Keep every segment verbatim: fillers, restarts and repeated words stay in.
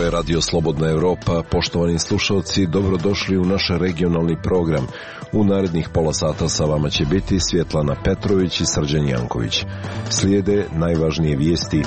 je Radio Slobodna Evropa. Poštovani slušalci, dobrodošli u naš regionalni program. U narednih pola sata sa vama će biti Svjetlana Petrović i Srđan Janković. Slijede najvažnije vijesti.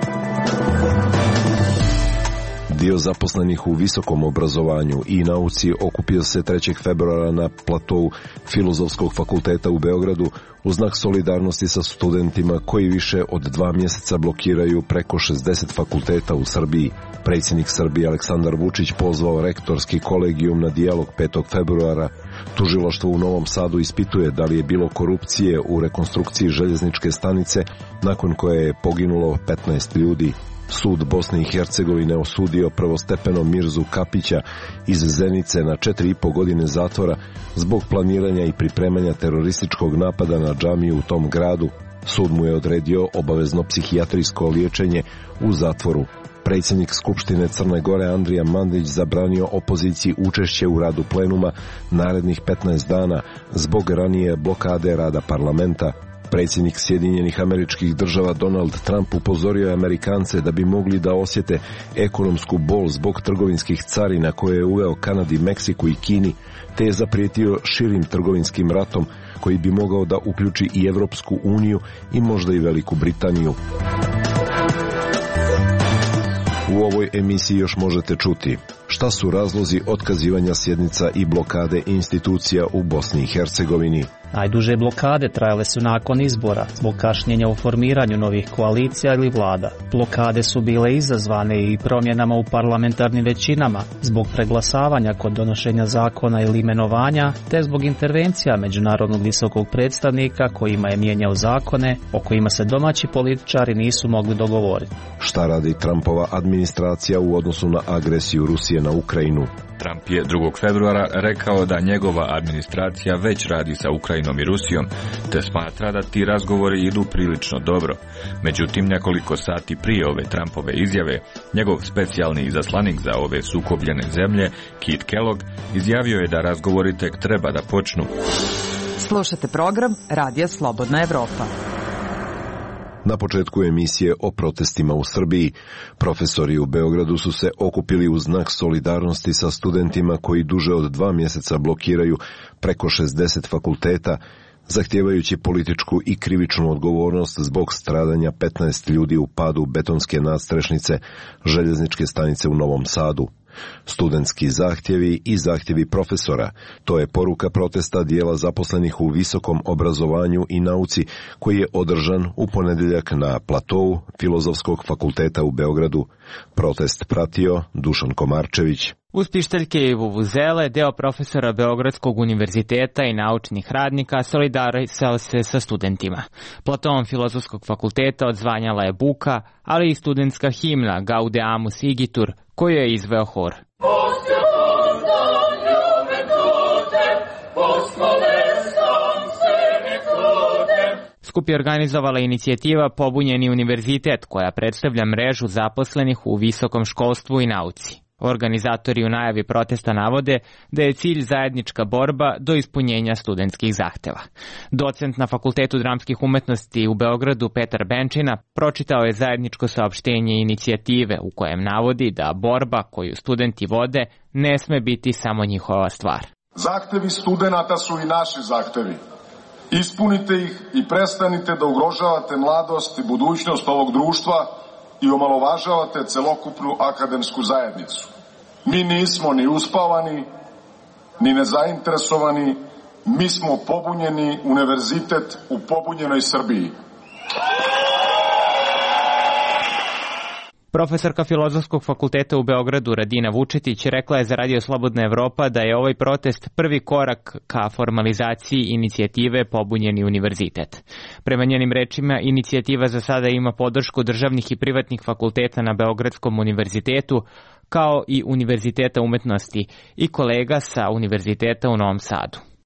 Dio zaposlenih u visokom obrazovanju i nauci okupio se trećeg februara na platou Filozofskog fakulteta u Beogradu u znak solidarnosti sa studentima koji više od dva mjeseca blokiraju preko šezdeset fakulteta u Srbiji. Predsjednik Srbije Aleksandar Vučić pozvao rektorski kolegijum na dijalog petog februara. Tužilaštvo u Novom Sadu ispituje da li je bilo korupcije u rekonstrukciji željezničke stanice nakon koje je poginulo petnaest ljudi. Sud Bosne i Hercegovine osudio prvostepeno Mirzu Kapića iz Zenice na četiri i po godine zatvora zbog planiranja i pripremanja terorističkog napada na džamiju u tom gradu. Sud mu je odredio obavezno psihijatrijsko liječenje u zatvoru. Predsjednik Skupštine Crne Gore Andrija Mandić zabranio opoziciji učešće u radu plenuma narednih petnaest dana zbog ranije blokade rada parlamenta. Predsjednik Sjedinjenih Američkih Država Donald Trump upozorio je Amerikance da bi mogli da osjete ekonomsku bol zbog trgovinskih carina koje je uveo Kanadi, Meksiku i Kini, te je zaprijetio širim trgovinskim ratom koji bi mogao da uključi i Evropsku uniju i možda i Veliku Britaniju. U ovoj emisiji još možete čuti šta su razlozi otkazivanja sjednica i blokade institucija u Bosni i Hercegovini. Najduže blokade trajale su nakon izbora, zbog kašnjenja u formiranju novih koalicija ili vlada. Blokade su bile izazvane i promjenama u parlamentarnim većinama, zbog preglasavanja kod donošenja zakona ili imenovanja, te zbog intervencija međunarodnog visokog predstavnika kojima je mijenjao zakone o kojima se domaći političari nisu mogli dogovoriti. Šta radi Trumpova administracija u odnosu na agresiju Rusije na Ukrajinu? Trump je drugog februara rekao da njegova administracija već radi sa Ukrajinom i Rusijom, te smatra da ti razgovori idu prilično dobro. Međutim, nekoliko sati prije ove Trumpove izjave, njegov specijalni izaslanik za ove sukobljene zemlje, Kit Kellogg, izjavio je da razgovori tek treba da počnu. Slušate program Radija Slobodna Evropa. Na početku emisije o protestima u Srbiji, profesori u Beogradu su se okupili u znak solidarnosti sa studentima koji duže od dva mjeseca blokiraju preko šezdeset fakulteta, zahtijevajući političku i krivičnu odgovornost zbog stradanja petnaest ljudi u padu betonske nadstrešnice željezničke stanice u Novom Sadu. Studentski zahtjevi i zahtjevi profesora, to je poruka protesta dijela zaposlenih u visokom obrazovanju i nauci koji je održan u ponedjeljak na platou Filozofskog fakulteta u Beogradu. Protest pratio Dušan Komarčević. Uz pištaljke i vuvuzele, deo profesora Beogradskog univerziteta i naučnih radnika solidarisao se sa studentima. Platom Filozofskog fakulteta odzvanjala je buka, ali i studentska himna Gaudeamus Igitur, koju je izveo hor. Skup je organizovala inicijativa Pobunjeni univerzitet, koja predstavlja mrežu zaposlenih u visokom školstvu i nauci. Organizatori u najavi protesta navode da je cilj zajednička borba do ispunjenja studentskih zahteva. Docent na Fakultetu dramskih umetnosti u Beogradu Petar Benčina pročitao je zajedničko saopštenje inicijative u kojem navodi da borba koju studenti vode ne sme biti samo njihova stvar. Zahtevi studenata su i naši zahtevi. Ispunite ih i prestanite da ugrožavate mladost i budućnost ovog društva i omalovažavate celokupnu akademsku zajednicu. Mi nismo ni uspavani, ni nezainteresovani, mi smo pobunjeni univerzitet u pobunjenoj Srbiji. Profesorka Filozofskog fakulteta u Beogradu Radina Vučetić rekla je za Radio Slobodna Evropa da je ovaj protest prvi korak ka formalizaciji inicijative Pobunjeni univerzitet. Prema njenim rečima, inicijativa za sada ima podršku državnih i privatnih fakulteta na Beogradskom univerzitetu, kao i Univerziteta umetnosti i kolega sa Univerziteta u Novom Sadu.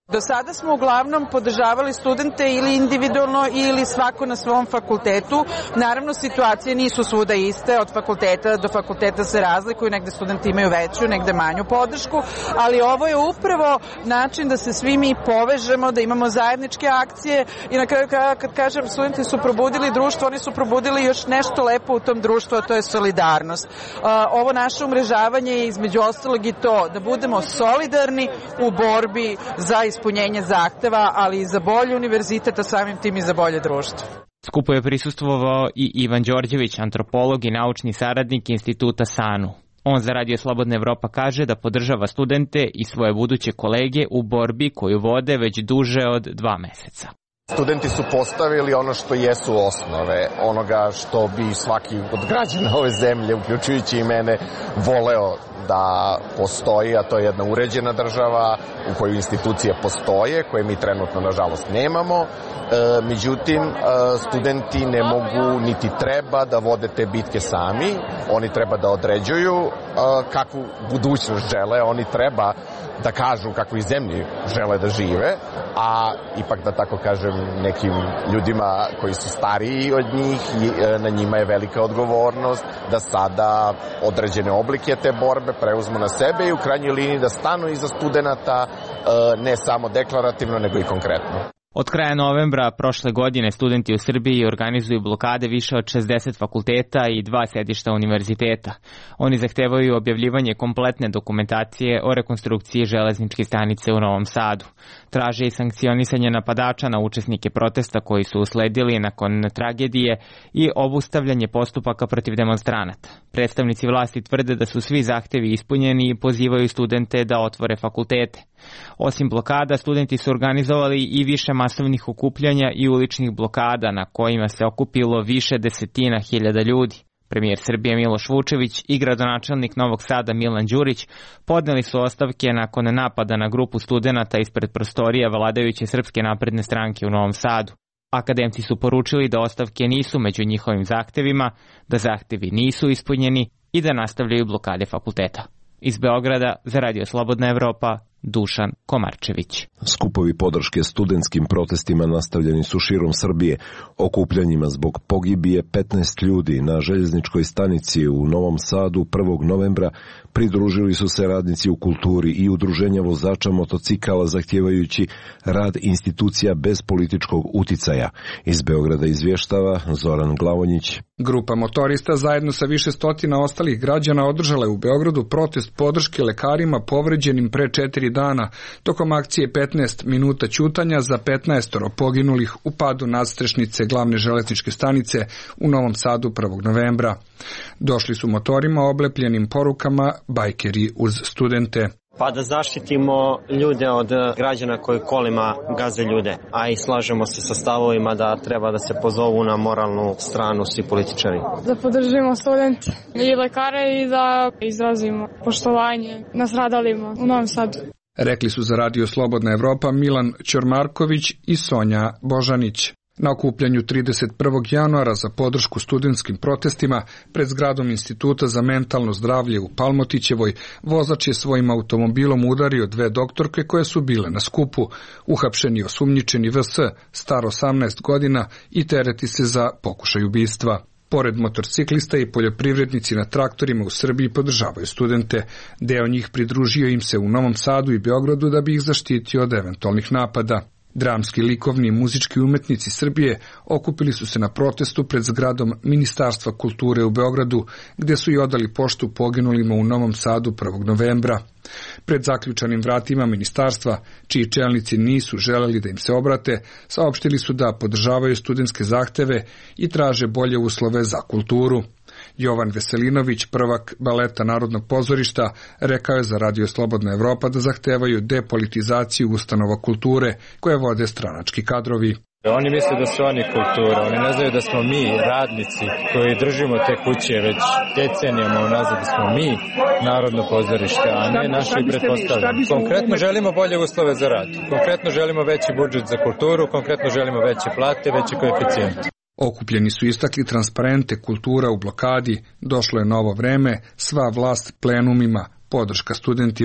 Do sada smo uglavnom podržavali studente ili individualno ili svako na svom fakultetu. Naravno, situacije nisu svuda iste, od fakulteta do fakulteta se razlikuju, negde studenti imaju veću, negde manju podršku, ali ovo je upravo način da se svi mi povežemo, da imamo zajedničke akcije i na kraju kraja, kad kažem studenti su probudili društvo, oni su probudili još nešto lepo u tom društvu, a to je solidarnost. Ovo naše umrežavanje je između ostalog i to, da budemo solidarni u borbi za ispunjenje zahteva, ali i za bolji univerzitet, a samim tim i za bolje društvo. Skupu je prisustvovao i Ivan Đorđević, antropolog i naučni saradnik Instituta SANU. On za Radio Slobodna Evropa kaže da podržava studente i svoje buduće kolege u borbi koju vode već duže od dva meseca. Studenti su postavili ono što jesu osnove, onoga što bi svaki od građana ove zemlje, uključujući i mene, voleo da postoji, a to je jedna uređena država u kojoj institucije postoje, koje mi trenutno, nažalost, nemamo. E, međutim, e, studenti ne mogu niti treba da vode te bitke sami. Oni treba da određuju e, kakvu budućnost žele, oni treba da kažu kakvoj zemlji žele da žive, a ipak, da tako kažem, nekim ljudima koji su stariji od njih, na njima je velika odgovornost da sada određene oblike te borbe preuzmu na sebe i u krajnjoj liniji da stanu iza studenata, ne samo deklarativno, nego i konkretno. Od kraja novembra prošle godine studenti u Srbiji organizuju blokade više od šezdeset fakulteta i dva sedišta univerziteta. Oni zahtevaju objavljivanje kompletne dokumentacije o rekonstrukciji železničke stanice u Novom Sadu. Traže i sankcionisanje napadača na učesnike protesta koji su usledili nakon tragedije i obustavljanje postupaka protiv demonstranata. Predstavnici vlasti tvrde da su svi zahtevi ispunjeni i pozivaju studente da otvore fakultete. Osim blokada, studenti su organizovali i više masovnih okupljanja i uličnih blokada na kojima se okupilo više desetina hiljada ljudi. Premijer Srbije Miloš Vučević i gradonačelnik Novog Sada Milan Đurić podneli su ostavke nakon napada na grupu studenata ispred prostorija vladajuće Srpske napredne stranke u Novom Sadu. Akademci su poručili da ostavke nisu među njihovim zahtevima, da zahtevi nisu ispunjeni i da nastavljaju blokade fakulteta. Iz Beograda za Radio Slobodna Evropa, Dušan Komarčević. Skupovi podrške studentskim protestima nastavljeni su širom Srbije. Okupljanjima zbog pogibije petnaest ljudi na željezničkoj stanici u Novom Sadu prvog novembra pridružili su se radnici u kulturi i udruženja vozača motocikala zahtjevajući rad institucija bez političkog uticaja. Iz Beograda izvještava Zoran Glavonjić. Grupa motorista zajedno sa više stotina ostalih građana održala je u Beogradu protest podrške lekarima povređenim pre četiri dana, tokom akcije petnaest minuta ćutanja za petnaestoro poginulih u padu nadstrešnice glavne železničke stanice u Novom Sadu prvog novembra. Došli su motorima oblepljenim porukama bajkeri uz studente. Pa da zaštitimo ljude od građana koji kolima gaze ljude, a i slažemo se sa stavovima da treba da se pozovu na moralnu stranu svi političari. Da podržimo studente i lekare i da izrazimo poštovanje nastradalima u Novom Sadu. Rekli su za Radio Slobodna Evropa Milan Ćormarković i Sonja Božanić. Na okupljanju trideset prvog januara za podršku studentskim protestima pred zgradom Instituta za mentalno zdravlje u Palmotićevoj vozač je svojim automobilom udario dve doktorke koje su bile na skupu. Uhapšen je osumnjičeni V S, star osamnaest godina i tereti se za pokušaj ubistva. Pored motorciklista i poljoprivrednici na traktorima u Srbiji podržavaju studente. Deo njih pridružio im se u Novom Sadu i Beogradu da bi ih zaštitio od eventualnih napada. Dramski, likovni i muzički umetnici Srbije okupili su se na protestu pred zgradom Ministarstva kulture u Beogradu, gde su i odali poštu poginulima u Novom Sadu prvog novembra. Pred zaključanim vratima ministarstva, čiji čelnici nisu želeli da im se obrate, saopštili su da podržavaju studentske zahteve i traže bolje uslove za kulturu. Jovan Veselinović, prvak baleta Narodnog pozorišta, rekao je za Radio Slobodna Evropa da zahtevaju depolitizaciju ustanova kulture koje vode stranački kadrovi. Oni misle da su oni kultura, oni ne znaju da smo mi radnici koji držimo te kuće već decenijama unazad, da smo mi Narodno pozorište, a ne naši pretpostavljeni. Konkretno želimo bolje uslove za rad, konkretno želimo veći budžet za kulturu, konkretno želimo veće plate, veće koeficijente. Okupljeni su istakli transparente kultura u blokadi, došlo je novo vreme, sva vlast plenumima, podrška studentima.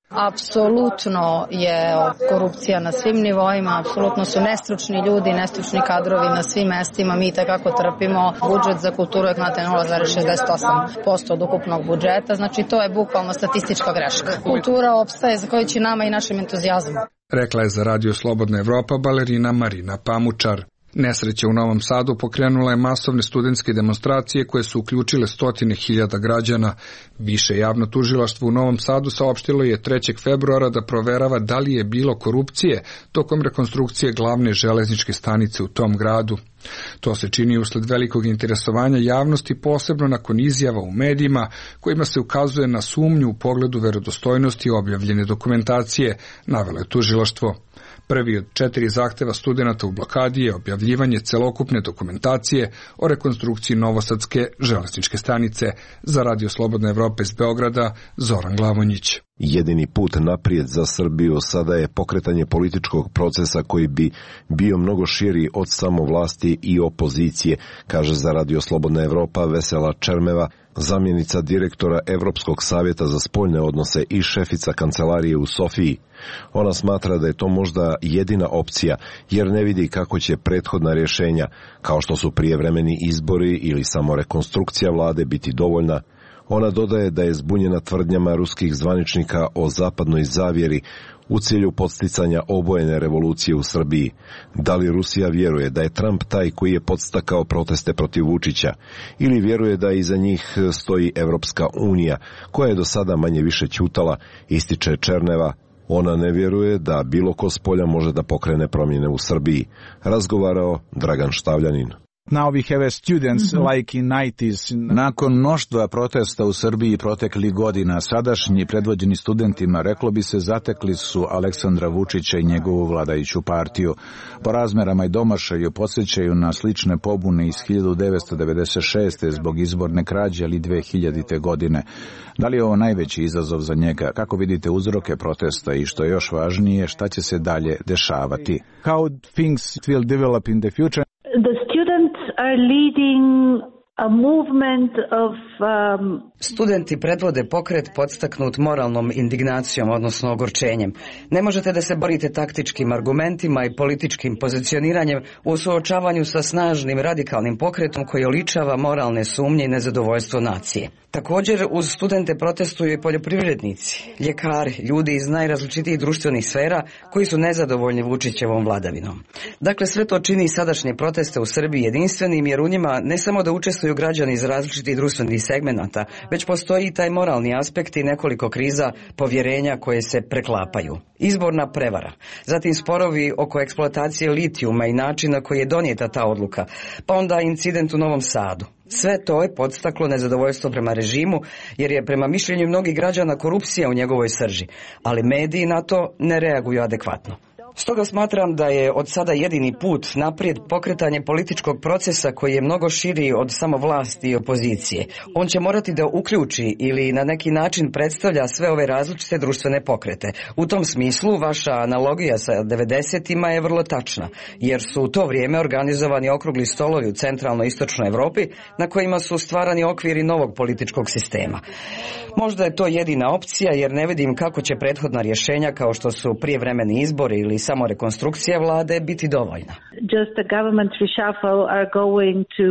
Apsolutno je korupcija na svim nivoima, apsolutno su nestručni ljudi, nestručni kadrovi na svim mestima, mi takako trpimo. Budžet za kulturu je znate nula zarez šezdeset osam posto od ukupnog budžeta, znači to je bukvalno statistička greška. Kultura opstaje zahvaljujući nama i našem entuzijazmu. Rekla je za Radio Slobodna Evropa balerina Marina Pamučar. Nesreća u Novom Sadu pokrenula je masovne studentske demonstracije koje su uključile stotine hiljada građana. Više javno tužilaštvo u Novom Sadu saopštilo je trećeg februara da proverava da li je bilo korupcije tokom rekonstrukcije glavne železničke stanice u tom gradu. To se čini usled velikog interesovanja javnosti, posebno nakon izjava u medijima kojima se ukazuje na sumnju u pogledu verodostojnosti objavljene dokumentacije, navelo je tužilaštvo. Prvi od četiri zahteva studenata u blokadi je objavljivanje celokupne dokumentacije o rekonstrukciji Novosadske železničke stanice. Za Radio Slobodna Evropa iz Beograda, Zoran Glavonjić. Jedini put naprijed za Srbiju sada je pokretanje političkog procesa koji bi bio mnogo širi od samovlasti i opozicije, kaže za Radio Slobodna Evropa Vesela Čermeva, zamjenica direktora Evropskog savjeta za spoljne odnose i šefica kancelarije u Sofiji. Ona smatra da je to možda jedina opcija, jer ne vidi kako će prethodna rješenja, kao što su prijevremeni izbori ili samo rekonstrukcija vlade, biti dovoljna. Ona dodaje da je zbunjena tvrdnjama ruskih zvaničnika o zapadnoj zavjeri u cilju podsticanja obojene revolucije u Srbiji. Da li Rusija vjeruje da je Trump taj koji je podstakao proteste protiv Vučića, ili vjeruje da iza njih stoji Evropska unija, koja je do sada manje više ćutala, ističe Černeva. Ona ne vjeruje da bilo ko s polja može da pokrene promjene u Srbiji, razgovarao Dragan Štavljanin. Now we have students mm-hmm. like in nineties. Nakon mnoštva protesta u Srbiji proteklih godina, sadašnji predvođeni studentima, reklo bi se, zatekli su Aleksandra Vučića i njegovu vladajuću partiju. Po razmerama i domašaju podsjećaju na slične pobune iz hiljadu devetsto devedeset šeste. zbog izborne krađe ili dve hiljadite. godine. Da li je ovo najveći izazov za njega? Kako vidite uzroke protesta i što je još važnije, šta će se dalje dešavati? How things will develop in the future? The students are leading a movement of um... Studenti predvode pokret podstaknut moralnom indignacijom, odnosno ogorčenjem. Ne možete da se borite taktičkim argumentima i političkim pozicioniranjem u suočavanju sa snažnim radikalnim pokretom koji oličava moralne sumnje i nezadovoljstvo nacije. Također uz studente protestuju i poljoprivrednici, ljekari, ljudi iz najrazličitijih društvenih sfera koji su nezadovoljni Vučićevom vladavinom. Dakle, sve to čini sadašnje proteste u Srbiji jedinstvenim, jer u njima ne samo da učestvuju građani iz različitih društvenih segmenata, već postoji i taj moralni aspekt i nekoliko kriza povjerenja koje se preklapaju. Izborna prevara, zatim sporovi oko eksploatacije litijuma i načina koji je donijeta ta odluka, pa onda incident u Novom Sadu. Sve to je podstaklo nezadovoljstvo prema režimu, jer je prema mišljenju mnogih građana korupcija u njegovoj srži, ali mediji na to ne reaguju adekvatno. Stoga smatram da je od sada jedini put naprijed pokretanje političkog procesa koji je mnogo širi od samo vlasti i opozicije. On će morati da uključi ili na neki način predstavlja sve ove različite društvene pokrete. U tom smislu vaša analogija sa devedesetima je vrlo tačna, jer su u to vrijeme organizovani okrugli stolovi u centralno-istočnoj Evropi na kojima su stvarani okviri novog političkog sistema. Možda je to jedina opcija, jer ne vidim kako će prethodna rješenja kao što su prijevremeni izbori ili samo rekonstrukcija vlade biti dovoljna. Just the government reshuffle are going to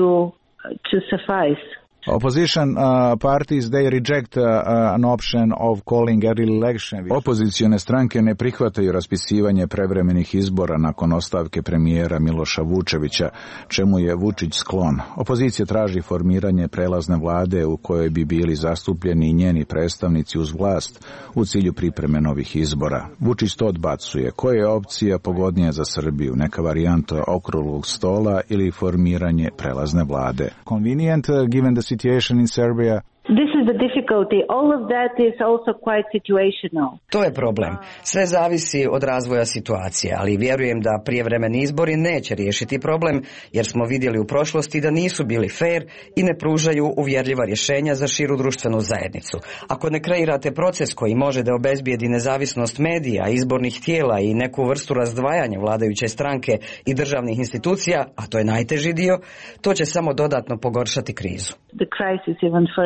to suffice. Opposition uh, parties, they reject uh, an option of calling a re-election. Opozicione stranke ne prihvataju raspisivanje prevremenih izbora nakon ostavke premijera Miloša Vučevića, čemu je Vučić sklon. Opozicija traži formiranje prelazne vlade u kojoj bi bili zastupljeni i njeni predstavnici uz vlast u cilju pripreme novih izbora. Vučić to odbacuje. Koja je opcija pogodnija za Srbiju? Neka varijanta okruglog stola ili formiranje prelazne vlade? Convenient uh, given the situation in Serbia. This is the difficulty. All of that is also quite situational. To je problem. Sve zavisi od razvoja situacije, ali vjerujem da prijevremeni izbori neće riješiti problem, jer smo vidjeli u prošlosti da nisu bili fair i ne pružaju uvjerljiva rješenja za širu društvenu zajednicu. Ako ne kreirate proces koji može da obezbijedi nezavisnost medija, izbornih tijela i neku vrstu razdvajanja vladajuće stranke i državnih institucija, a to je najteži dio, to će samo dodatno pogoršati krizu. The crisis even further.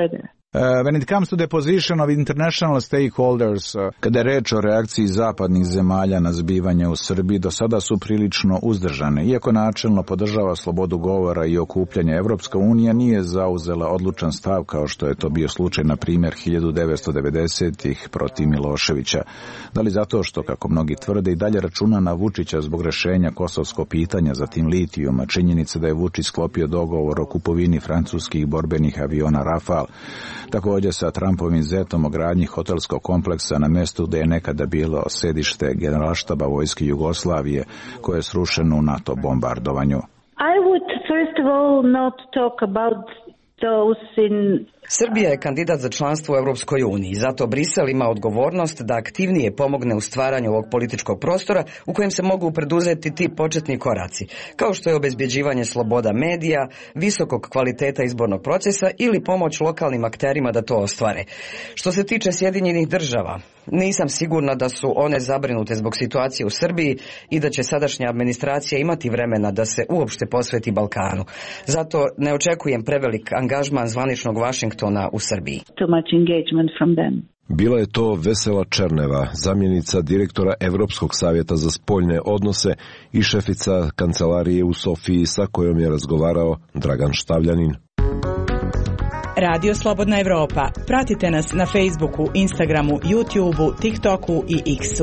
Uh, when it comes to the position of international stakeholders, uh, kada je reč o reakciji zapadnih zemalja na zbivanje u Srbiji, do sada su prilično uzdržane. Iako načelno podržava slobodu govora i okupljanja, Evropska unija nije zauzela odlučan stav kao što je to bio slučaj, na primjer, hiljadu devetsto devedesetih protiv Miloševića. Da li zato što, kako mnogi tvrde, i dalje računa na Vučića zbog rešenja kosovskog pitanja, zatim litijuma, činjenica da je Vučić sklopio dogovor o kupovini francuskih borbenih aviona Rafale, također sa Trumpovim zetom o gradnji hotelskog kompleksa na mjestu gdje je nekada bilo sedište generalštaba vojske Jugoslavije koje je srušeno u NATO bombardovanju. I would first of all not talk about those in Srbija je kandidat za članstvo u Europskoj uniji, zato Brisel ima odgovornost da aktivnije pomogne u stvaranju ovog političkog prostora u kojem se mogu preduzeti ti početni koraci, kao što je obezbjeđivanje sloboda medija, visokog kvaliteta izbornog procesa ili pomoć lokalnim akterima da to ostvare. Što se tiče Sjedinjenih država, nisam sigurna da su one zabrinute zbog situacije u Srbiji i da će sadašnja administracija imati vremena da se uopšte posveti Balkanu. Zato ne očekujem prevelik angažman zvaničnog Vašingtona u Srbiji. Too much engagement from them. Bila je to Vesela Černeva, zamjenica direktora Evropskog savjeta za spoljne odnose i šefica kancelarije u Sofiji sa kojom je razgovarao Dragan Štavljanin. Radio Slobodna Evropa. Pratite nas na Facebooku, Instagramu, YouTubeu, TikToku i X-u.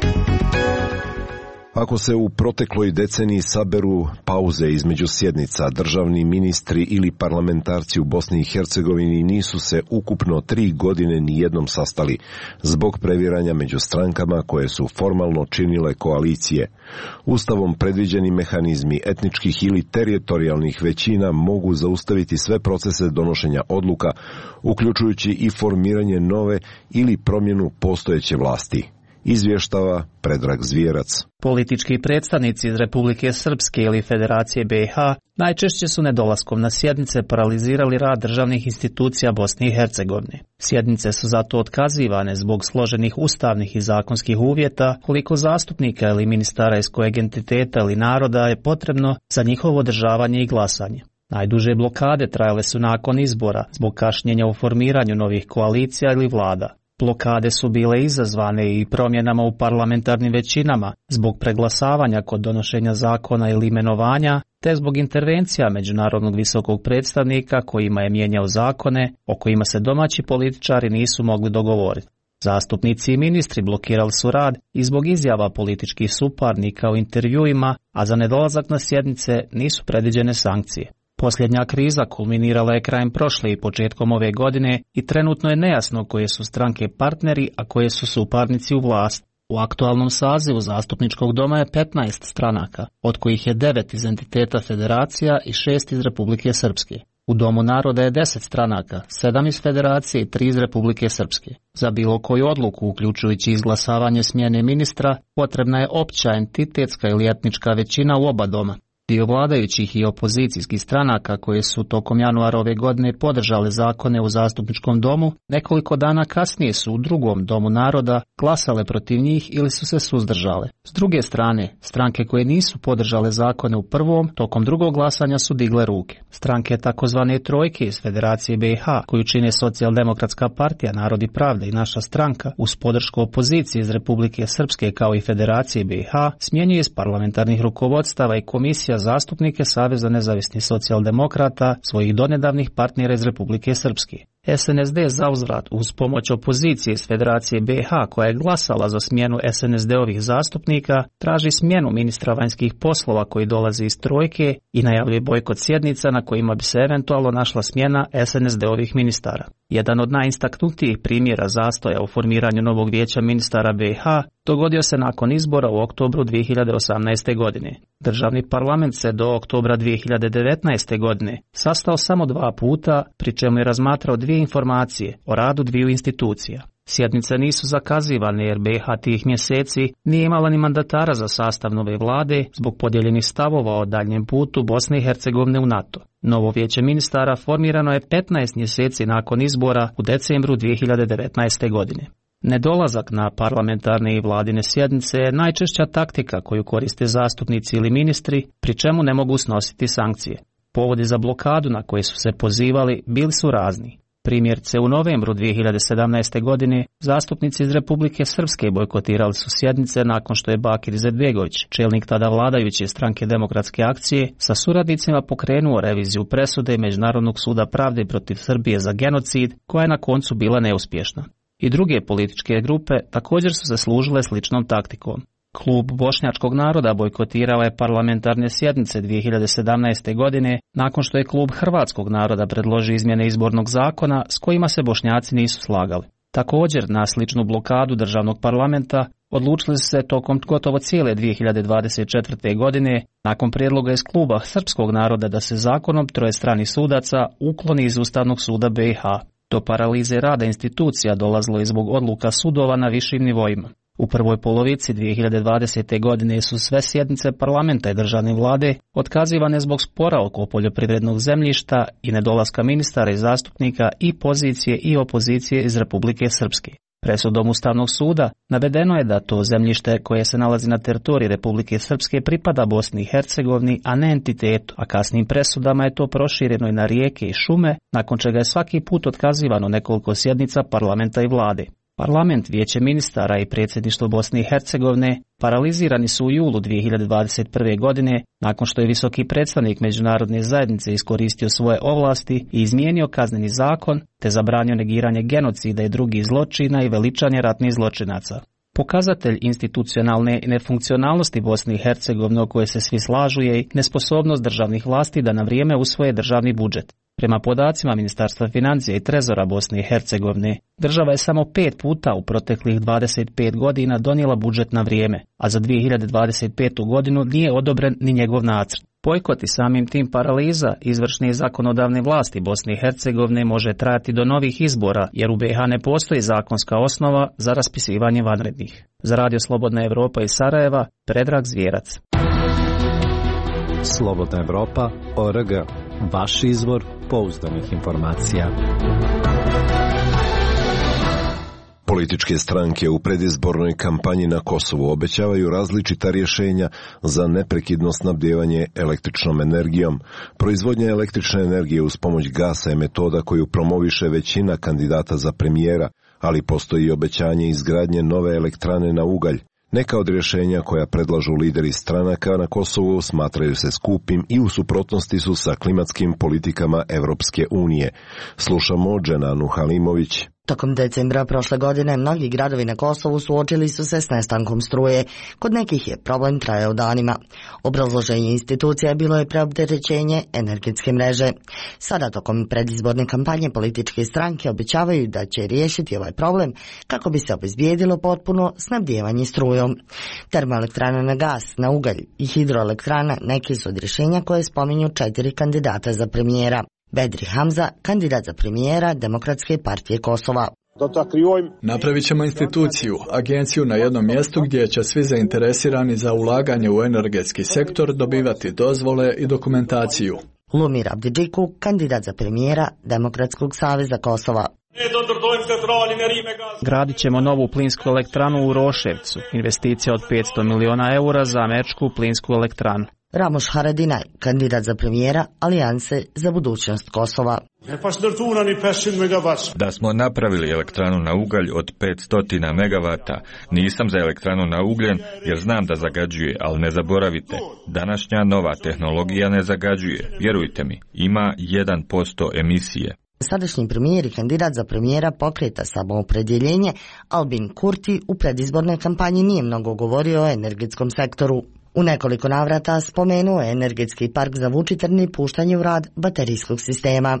Ako se u protekloj deceniji saberu pauze između sjednica, državni ministri ili parlamentarci u Bosni i Hercegovini nisu se ukupno tri godine nijednom sastali zbog previranja među strankama koje su formalno činile koalicije. Ustavom predviđeni mehanizmi etničkih ili teritorijalnih većina mogu zaustaviti sve procese donošenja odluka, uključujući i formiranje nove ili promjenu postojeće vlasti. Izvještava Predrag Zvijerac. Politički predstavnici iz Republike Srpske ili Federacije B i H najčešće su nedolaskom na sjednice paralizirali rad državnih institucija Bosne i Hercegovine. Sjednice su zato otkazivane zbog složenih ustavnih i zakonskih uvjeta, koliko zastupnika ili ministara iz kojeg entiteta ili naroda je potrebno za njihovo održavanje i glasanje. Najduže blokade trajale su nakon izbora zbog kašnjenja u formiranju novih koalicija ili vlada. Blokade su bile izazvane i promjenama u parlamentarnim većinama, zbog preglasavanja kod donošenja zakona ili imenovanja, te zbog intervencija međunarodnog visokog predstavnika kojima je mijenjao zakone o kojima se domaći političari nisu mogli dogovoriti. Zastupnici i ministri blokirali su rad i zbog izjava političkih suparnika u intervjuima, a za nedolazak na sjednice nisu predviđene sankcije. Posljednja kriza kulminirala je krajem prošle i početkom ove godine i trenutno je nejasno koje su stranke partneri, a koje su suparnici u vlast. U aktualnom sazivu zastupničkog doma je petnaest stranaka, od kojih je devet iz entiteta federacija i šest iz Republike Srpske. U Domu naroda je deset stranaka, sedam iz federacije i tri iz Republike Srpske. Za bilo koju odluku, uključujući izglasavanje smjene ministra, potrebna je opća entitetska ili etnička većina u oba doma. Dio vladajućih i opozicijskih stranaka koje su tokom januara ove godine podržale zakone u zastupničkom domu, nekoliko dana kasnije su u drugom Domu naroda glasale protiv njih ili su se suzdržale. S druge strane, stranke koje nisu podržale zakone u prvom, tokom drugog glasanja su digle ruke. Stranke takozvane trojke iz Federacije B i H, koju čine Socijaldemokratska partija, Narod i pravda i Naša stranka, uz podršku opozicije iz Republike Srpske kao i Federacije B i H, smjenjuje iz parlamentarnih rukovodstava i komisija zastupnike Saveza nezavisnih socijaldemokrata, svojih donedavnih partnera iz Republike Srpske. S N S D zauzvrat uz pomoć opozicije iz Federacije B i H koja je glasala za smjenu S N S D-ovih zastupnika, traži smjenu ministra vanjskih poslova koji dolazi iz trojke i najavljuje bojkot sjednica na kojima bi se eventualno našla smjena S N S D-ovih ministara. Jedan od najistaknutijih primjera zastoja u formiranju novog vijeća ministara B i H dogodio se nakon izbora u oktobru dvije hiljade osamnaeste. godine. Državni parlament se do oktobra dvije hiljade devetnaeste. godine sastao samo dva puta, pri čemu je razmatrao dvije informacije o radu dviju institucija. Sjednice nisu zakazivane jer B i H tih mjeseci nije imala ni mandatara za sastav nove vlade zbog podijeljenih stavova o daljnjem putu Bosne i Hercegovine u NATO. Novo vijeće ministara formirano je petnaest mjeseci nakon izbora u decembru dvije hiljade devetnaeste. godine. Nedolazak na parlamentarne i vladine sjednice je najčešća taktika koju koriste zastupnici ili ministri, pri čemu ne mogu snositi sankcije. Povodi za blokadu na koje su se pozivali bili su razni. Primjerice, u novembru dvije hiljade sedamnaeste. godine zastupnici iz Republike Srpske bojkotirali su sjednice nakon što je Bakir Izetbegović, čelnik tada vladajuće stranke Demokratske akcije, sa suradnicima pokrenuo reviziju presude Međunarodnog suda pravde protiv Srbije za genocid, koja je na koncu bila neuspješna. I druge političke grupe također su se služile sličnom taktikom. Klub Bošnjačkog naroda bojkotirao je parlamentarne sjednice dvije hiljade sedamnaeste. godine nakon što je Klub Hrvatskog naroda predložio izmjene izbornog zakona s kojima se Bošnjaci nisu slagali. Također, na sličnu blokadu državnog parlamenta odlučili su se tokom gotovo cijele dvije hiljade dvadeset četvrte. godine nakon prijedloga iz Kluba Srpskog naroda da se zakonom troje stranih sudaca ukloni iz Ustavnog suda B i H. Do paralize rada institucija dolazilo je zbog odluka sudova na višim nivoima. U prvoj polovici dvije hiljade dvadesete. godine su sve sjednice parlamenta i državne vlade otkazivane zbog spora oko poljoprivrednog zemljišta i nedolaska ministara i zastupnika i pozicije i opozicije iz Republike Srpske. Presudom Ustavnog suda navedeno je da to zemljište koje se nalazi na teritoriji Republike Srpske pripada Bosni i Hercegovini, a ne entitetu, a kasnim presudama je to prošireno i na rijeke i šume, nakon čega je svaki put otkazivano nekoliko sjednica parlamenta i vlade. Parlament, Vijeće ministara i predsjedništvo Bosne i Hercegovine paralizirani su u julu dvije hiljade dvadeset prve. godine nakon što je visoki predstavnik međunarodne zajednice iskoristio svoje ovlasti i izmijenio kazneni zakon te zabranio negiranje genocida i drugih zločina i veličanje ratnih zločinaca. Pokazatelj institucionalne nefunkcionalnosti Bosne i Hercegovine o kojoj se svi slažu je i nesposobnost državnih vlasti da na vrijeme usvoje državni budžet. Prema podacima Ministarstva financija i Trezora Bosne i Hercegovine, država je samo pet puta u proteklih dvadeset pet godina donijela budžet na vrijeme, a za dvije hiljade dvadeset petu. godinu nije odobren ni njegov nacrt. Bojkot i samim tim paraliza izvršne i zakonodavne vlasti Bosne i Hercegovine može trajati do novih izbora, jer u B i H ne postoji zakonska osnova za raspisivanje vanrednih. Za Radio Slobodna Evropa iz Sarajeva, Predrag Zvjerac. Slobodna Evropa, O R G. Vaš izvor pouzdanih informacija. Političke stranke u predizbornoj kampanji na Kosovu obećavaju različita rješenja za neprekidno snabdijevanje električnom energijom. Proizvodnja električne energije uz pomoć gasa je metoda koju promoviše većina kandidata za premijera, ali postoji i obećanje izgradnje nove elektrane na ugalj. Neka od rješenja koja predlažu lideri stranaka na Kosovu smatraju se skupim i u suprotnosti su sa klimatskim politikama Evropske unije. Slušamo Dženanu Halimović. Tokom decembra prošle godine mnogi gradovi na Kosovu suočili su se s nestankom struje. Kod nekih je problem trajao danima. Obrazloženje institucija bilo je preopterećenje energetske mreže. Sada tokom predizborne kampanje političke stranke obećavaju da će riješiti ovaj problem kako bi se obezbijedilo potpuno snabdijevanje strujom. Termoelektrana na gas, na ugalj i hidroelektrana neki su od rješenja koje spominju četiri kandidata za premijera. Bedri Hamza, kandidat za premijera Demokratske partije Kosova. Napravit ćemo instituciju, agenciju na jednom mjestu gdje će svi zainteresirani za ulaganje u energetski sektor dobivati dozvole i dokumentaciju. Lumir Abdidžiku, kandidat za premijera Demokratskog saveza Kosova. Gradit ćemo novu plinsku elektranu u Roševcu, investicija od petsto miliona eura za američku plinsku elektranu. Ramoš Haradinaj, kandidat za premijera Alijanse za budućnost Kosova. Da smo napravili elektranu na ugalj od petsto megavata, nisam za elektranu na ugljen jer znam da zagađuje, ali ne zaboravite, današnja nova tehnologija ne zagađuje, vjerujte mi, ima jedan posto emisije. Sadašnji premijer i kandidat za premijera pokreta Samoopredjeljenje Albin Kurti u predizbornoj kampanji nije mnogo govorio o energetskom sektoru. U nekoliko navrata spomenuo je energetski park za Vučitrn i puštanje u rad baterijskog sistema.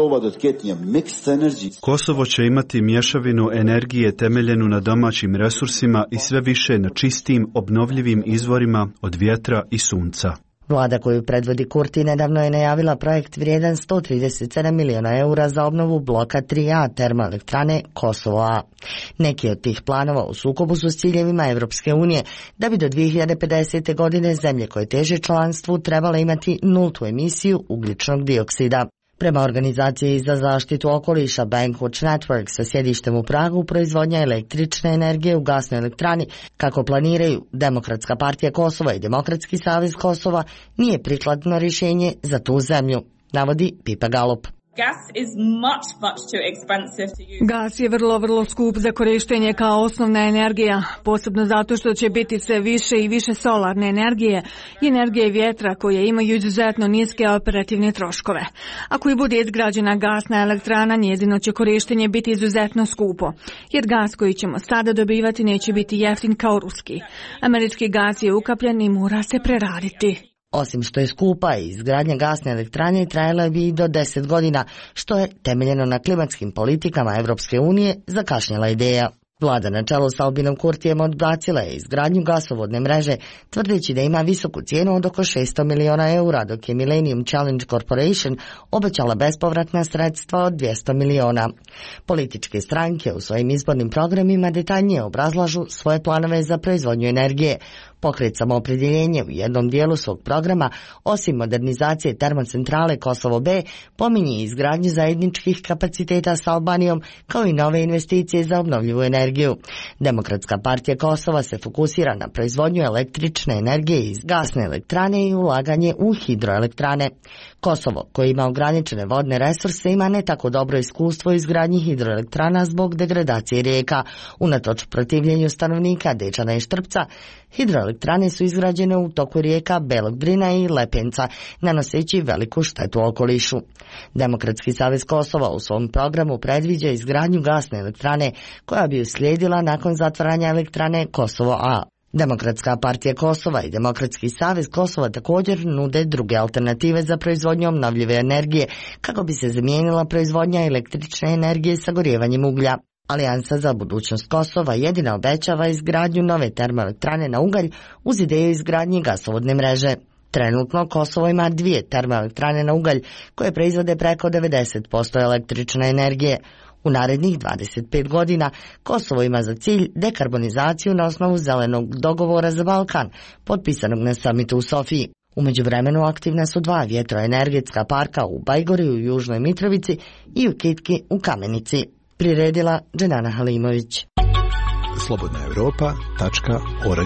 Kosovo će imati mješavinu energije temeljenu na domaćim resursima i sve više na čistim, obnovljivim izvorima od vjetra i sunca. Vlada koju predvodi Kurti nedavno je najavila projekt vrijedan sto trideset sedam miliona eura za obnovu bloka tri A termoelektrane Kosovo A. Neki od tih planova u sukobu su s ciljevima Evropske unije, da bi do dvije hiljade pedesete. godine zemlje koje teže članstvu trebale imati nultu emisiju ugljičnog dioksida. Prema organizaciji za zaštitu okoliša Bankwatch Network sa sjedištem u Pragu, proizvodnja električne energije u gasnoj elektrani, kako planiraju Demokratska partija Kosova i Demokratski savez Kosova, nije prikladno rješenje za tu zemlju, navodi Pipa Galop. Gas je vrlo, vrlo skup za korištenje kao osnovna energija, posebno zato što će biti sve više i više solarne energije i energije vjetra koje imaju izuzetno niske operativne troškove. Ako i bude izgrađena gasna elektrana, njezino će korištenje biti izuzetno skupo, jer gas koji ćemo sada dobivati neće biti jeftin kao ruski. Američki gas je ukapljen i mora se preraditi. Osim što je skupa, izgradnja gasne elektrane trajala bi i do deset godina, što je, temeljeno na klimatskim politikama Evropske unije, zakašnjela ideja. Vlada na čelu s Albinom Kurtijem odbacila je izgradnju gasovodne mreže, tvrdeći da ima visoku cijenu od oko šesto miliona eura, dok je Millennium Challenge Corporation obećala bespovratna sredstva od dvjesto miliona. Političke stranke u svojim izbornim programima detaljnije obrazlažu svoje planove za proizvodnju energije. Pokret Samoopredjeljenje u jednom dijelu svog programa, osim modernizacije termocentrale Kosovo B, pominje izgradnju zajedničkih kapaciteta s Albanijom, kao i nove investicije za obnovljivu energiju. Demokratska partija Kosova se fokusira na proizvodnju električne energije iz gasne elektrane i ulaganje u hidroelektrane. Kosovo, koji ima ograničene vodne resurse, ima ne tako dobro iskustvo u izgradnji hidroelektrana zbog degradacije rijeka. Unatoč protivljenju stanovnika Dečana i Štrpca, hidroelektrane su izgrađene u toku rijeka Belog Drina i Lepenca, nanoseći veliku štetu okolišu. Demokratski savez Kosova u svom programu predviđa izgradnju gasne elektrane koja bi uslijedila nakon zatvaranja elektrane Kosovo A. Demokratska partija Kosova i Demokratski savez Kosova također nude druge alternative za proizvodnju obnovljive energije, kako bi se zamijenila proizvodnja električne energije sagorijevanjem uglja. Alijansa za budućnost Kosova jedina obećava izgradnju nove termoelektrane na ugalj uz ideju izgradnje gasovodne mreže. Trenutno Kosovo ima dvije termoelektrane na ugalj koje proizvode preko devedeset posto električne energije. U narednih dvadeset pet godina Kosovo ima za cilj dekarbonizaciju na osnovu zelenog dogovora za Balkan, potpisanog na samitu u Sofiji. U međuvremenu aktivna su dva vjetroenergetska parka u Bajgori u Južnoj Mitrovici i u Kitki u Kamenici. Priredila Dženana Halimović. slobodna europa tačka org.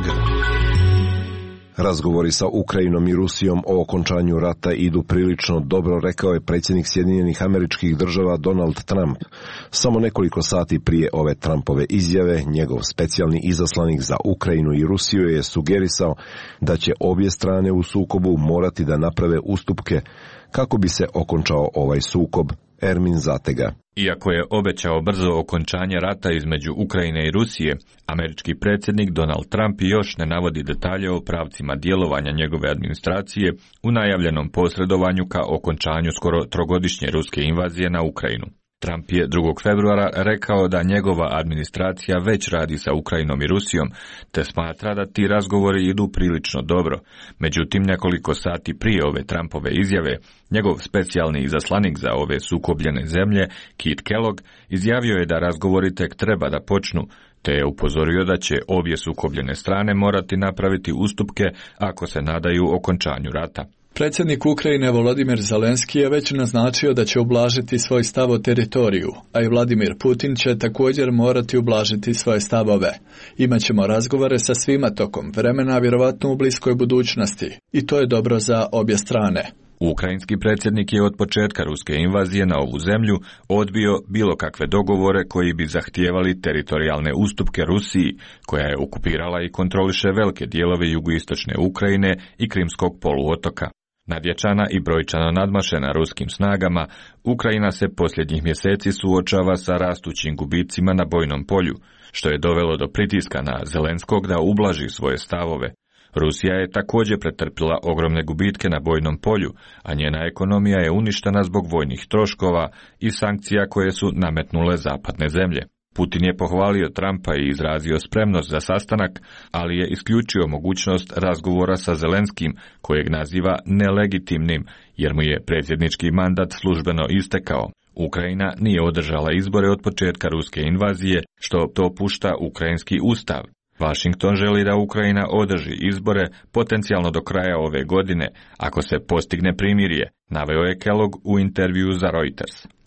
Razgovori sa Ukrajinom i Rusijom o okončanju rata idu prilično dobro, rekao je predsjednik Sjedinjenih Američkih Država Donald Trump. Samo nekoliko sati prije ove Trumpove izjave, njegov specijalni izaslanik za Ukrajinu i Rusiju je sugerisao da će obje strane u sukobu morati da naprave ustupke kako bi se okončao ovaj sukob. Ermin Zatega. Iako je obećao brzo okončanje rata između Ukrajine i Rusije, američki predsjednik Donald Trump još ne navodi detalje o pravcima djelovanja njegove administracije u najavljenom posredovanju ka okončanju skoro trogodišnje ruske invazije na Ukrajinu. Trump je drugog februara rekao da njegova administracija već radi sa Ukrajinom i Rusijom, te smatra da ti razgovori idu prilično dobro. Međutim, nekoliko sati prije ove Trumpove izjave, njegov specijalni izaslanik za ove sukobljene zemlje, Keith Kellogg, izjavio je da razgovori tek treba da počnu, te je upozorio da će obje sukobljene strane morati napraviti ustupke ako se nadaju okončanju rata. Predsjednik Ukrajine Volodimir Zelenski je već naznačio da će ublažiti svoj stav o teritoriju, a i Vladimir Putin će također morati ublažiti svoje stavove. Imaćemo razgovore sa svima tokom vremena, vjerovatno u bliskoj budućnosti, i to je dobro za obje strane. Ukrajinski predsjednik je od početka ruske invazije na ovu zemlju odbio bilo kakve dogovore koji bi zahtijevali teritorijalne ustupke Rusiji, koja je okupirala i kontroliše velike dijelove jugoistočne Ukrajine i Krimskog poluotoka. Nadjačana i brojčano nadmašena ruskim snagama, Ukrajina se posljednjih mjeseci suočava sa rastućim gubicima na bojnom polju, što je dovelo do pritiska na Zelenskog da ublaži svoje stavove. Rusija je također pretrpila ogromne gubitke na bojnom polju, a njena ekonomija je uništena zbog vojnih troškova i sankcija koje su nametnule zapadne zemlje. Putin je pohvalio Trumpa i izrazio spremnost za sastanak, ali je isključio mogućnost razgovora sa Zelenskim, kojeg naziva nelegitimnim, jer mu je predsjednički mandat službeno istekao. Ukrajina nije održala izbore od početka ruske invazije, što dopušta ukrajinski ustav. Washington želi da Ukrajina održi izbore potencijalno do kraja ove godine, ako se postigne primirje, naveo je Kellogg u intervju za Reuters.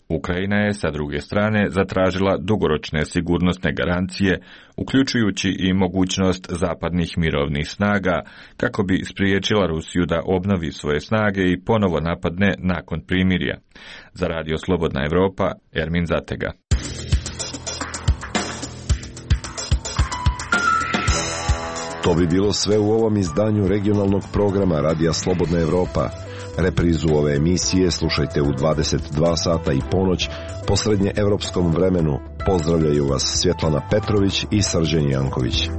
Ukrajina je, sa druge strane, zatražila dugoročne sigurnosne garancije, uključujući i mogućnost zapadnih mirovnih snaga, kako bi spriječila Rusiju da obnovi svoje snage i ponovo napadne nakon primirja. Za Radio Slobodna Evropa, Ermin Zatega. To bi bilo sve u ovom izdanju regionalnog programa Radija Slobodna Evropa. Reprizu ove emisije slušajte u dvadeset dva sata i ponoć po srednje evropskom vremenu. Pozdravljaju vas Svjetlana Petrović i Srđan Janković.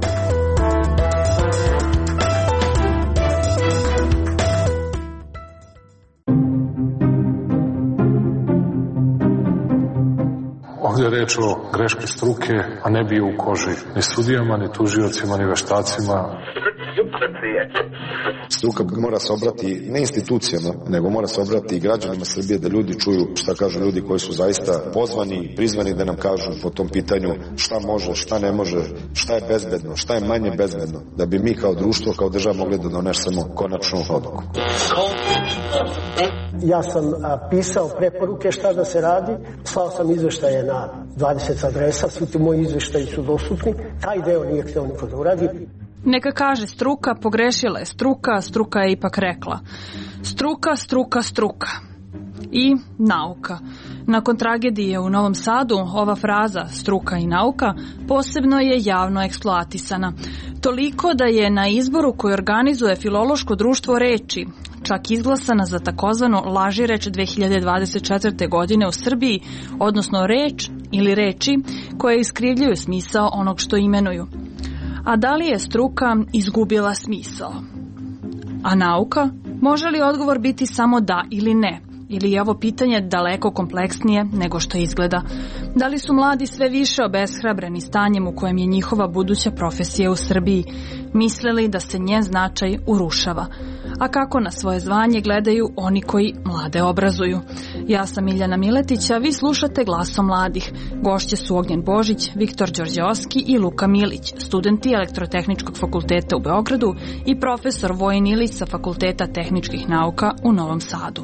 Ovdje je reč o greški struke, a ne bio u koži ni sudijama, ni tužiocima, ni veštacima. Struka mora se obrati ne institucijama, nego mora se obrati i građanima Srbije, da ljudi čuju šta kažu ljudi koji su zaista pozvani, prizvani da nam kažu po tom pitanju šta može, šta ne može, šta je bezbedno, šta je manje bezbedno, da bi mi kao društvo, kao država mogli da donesemo konačnu odluku. Ja sam a, pisao preporuke šta da se radi, slao sam izveštaje na dvadeset adresa, svi ti moji izveštaji su dostupni, taj deo nije hteo niko da uradi. Neka kaže struka, pogrešila je struka, struka je ipak rekla. Struka, struka, struka. I nauka. Nakon tragedije u Novom Sadu, ova fraza struka i nauka posebno je javno eksploatisana. Toliko da je na izboru koji organizuje Filološko društvo reči čak izglasana za takozvano laži reč dve hiljade dvadeset četvrte. godine u Srbiji, odnosno reč ili reči koje iskrivljuju smisao onog što imenuju. A da li je struka izgubila smisao? A nauka? Može li odgovor biti samo da ili ne? Ili je ovo pitanje daleko kompleksnije nego što izgleda? Da li su mladi sve više obeshrabreni stanjem u kojem je njihova buduća profesija u Srbiji, mislili da se njen značaj urušava? A kako na svoje zvanje gledaju oni koji mlade obrazuju? Ja sam Miljana Miletić, a vi slušate Glasom mladih. Gošće su Ognjen Božić, Viktor Đorđeovski i Luka Milić, studenti Elektrotehničkog fakulteta u Beogradu i profesor Vojin Ilić sa Fakulteta tehničkih nauka u Novom Sadu.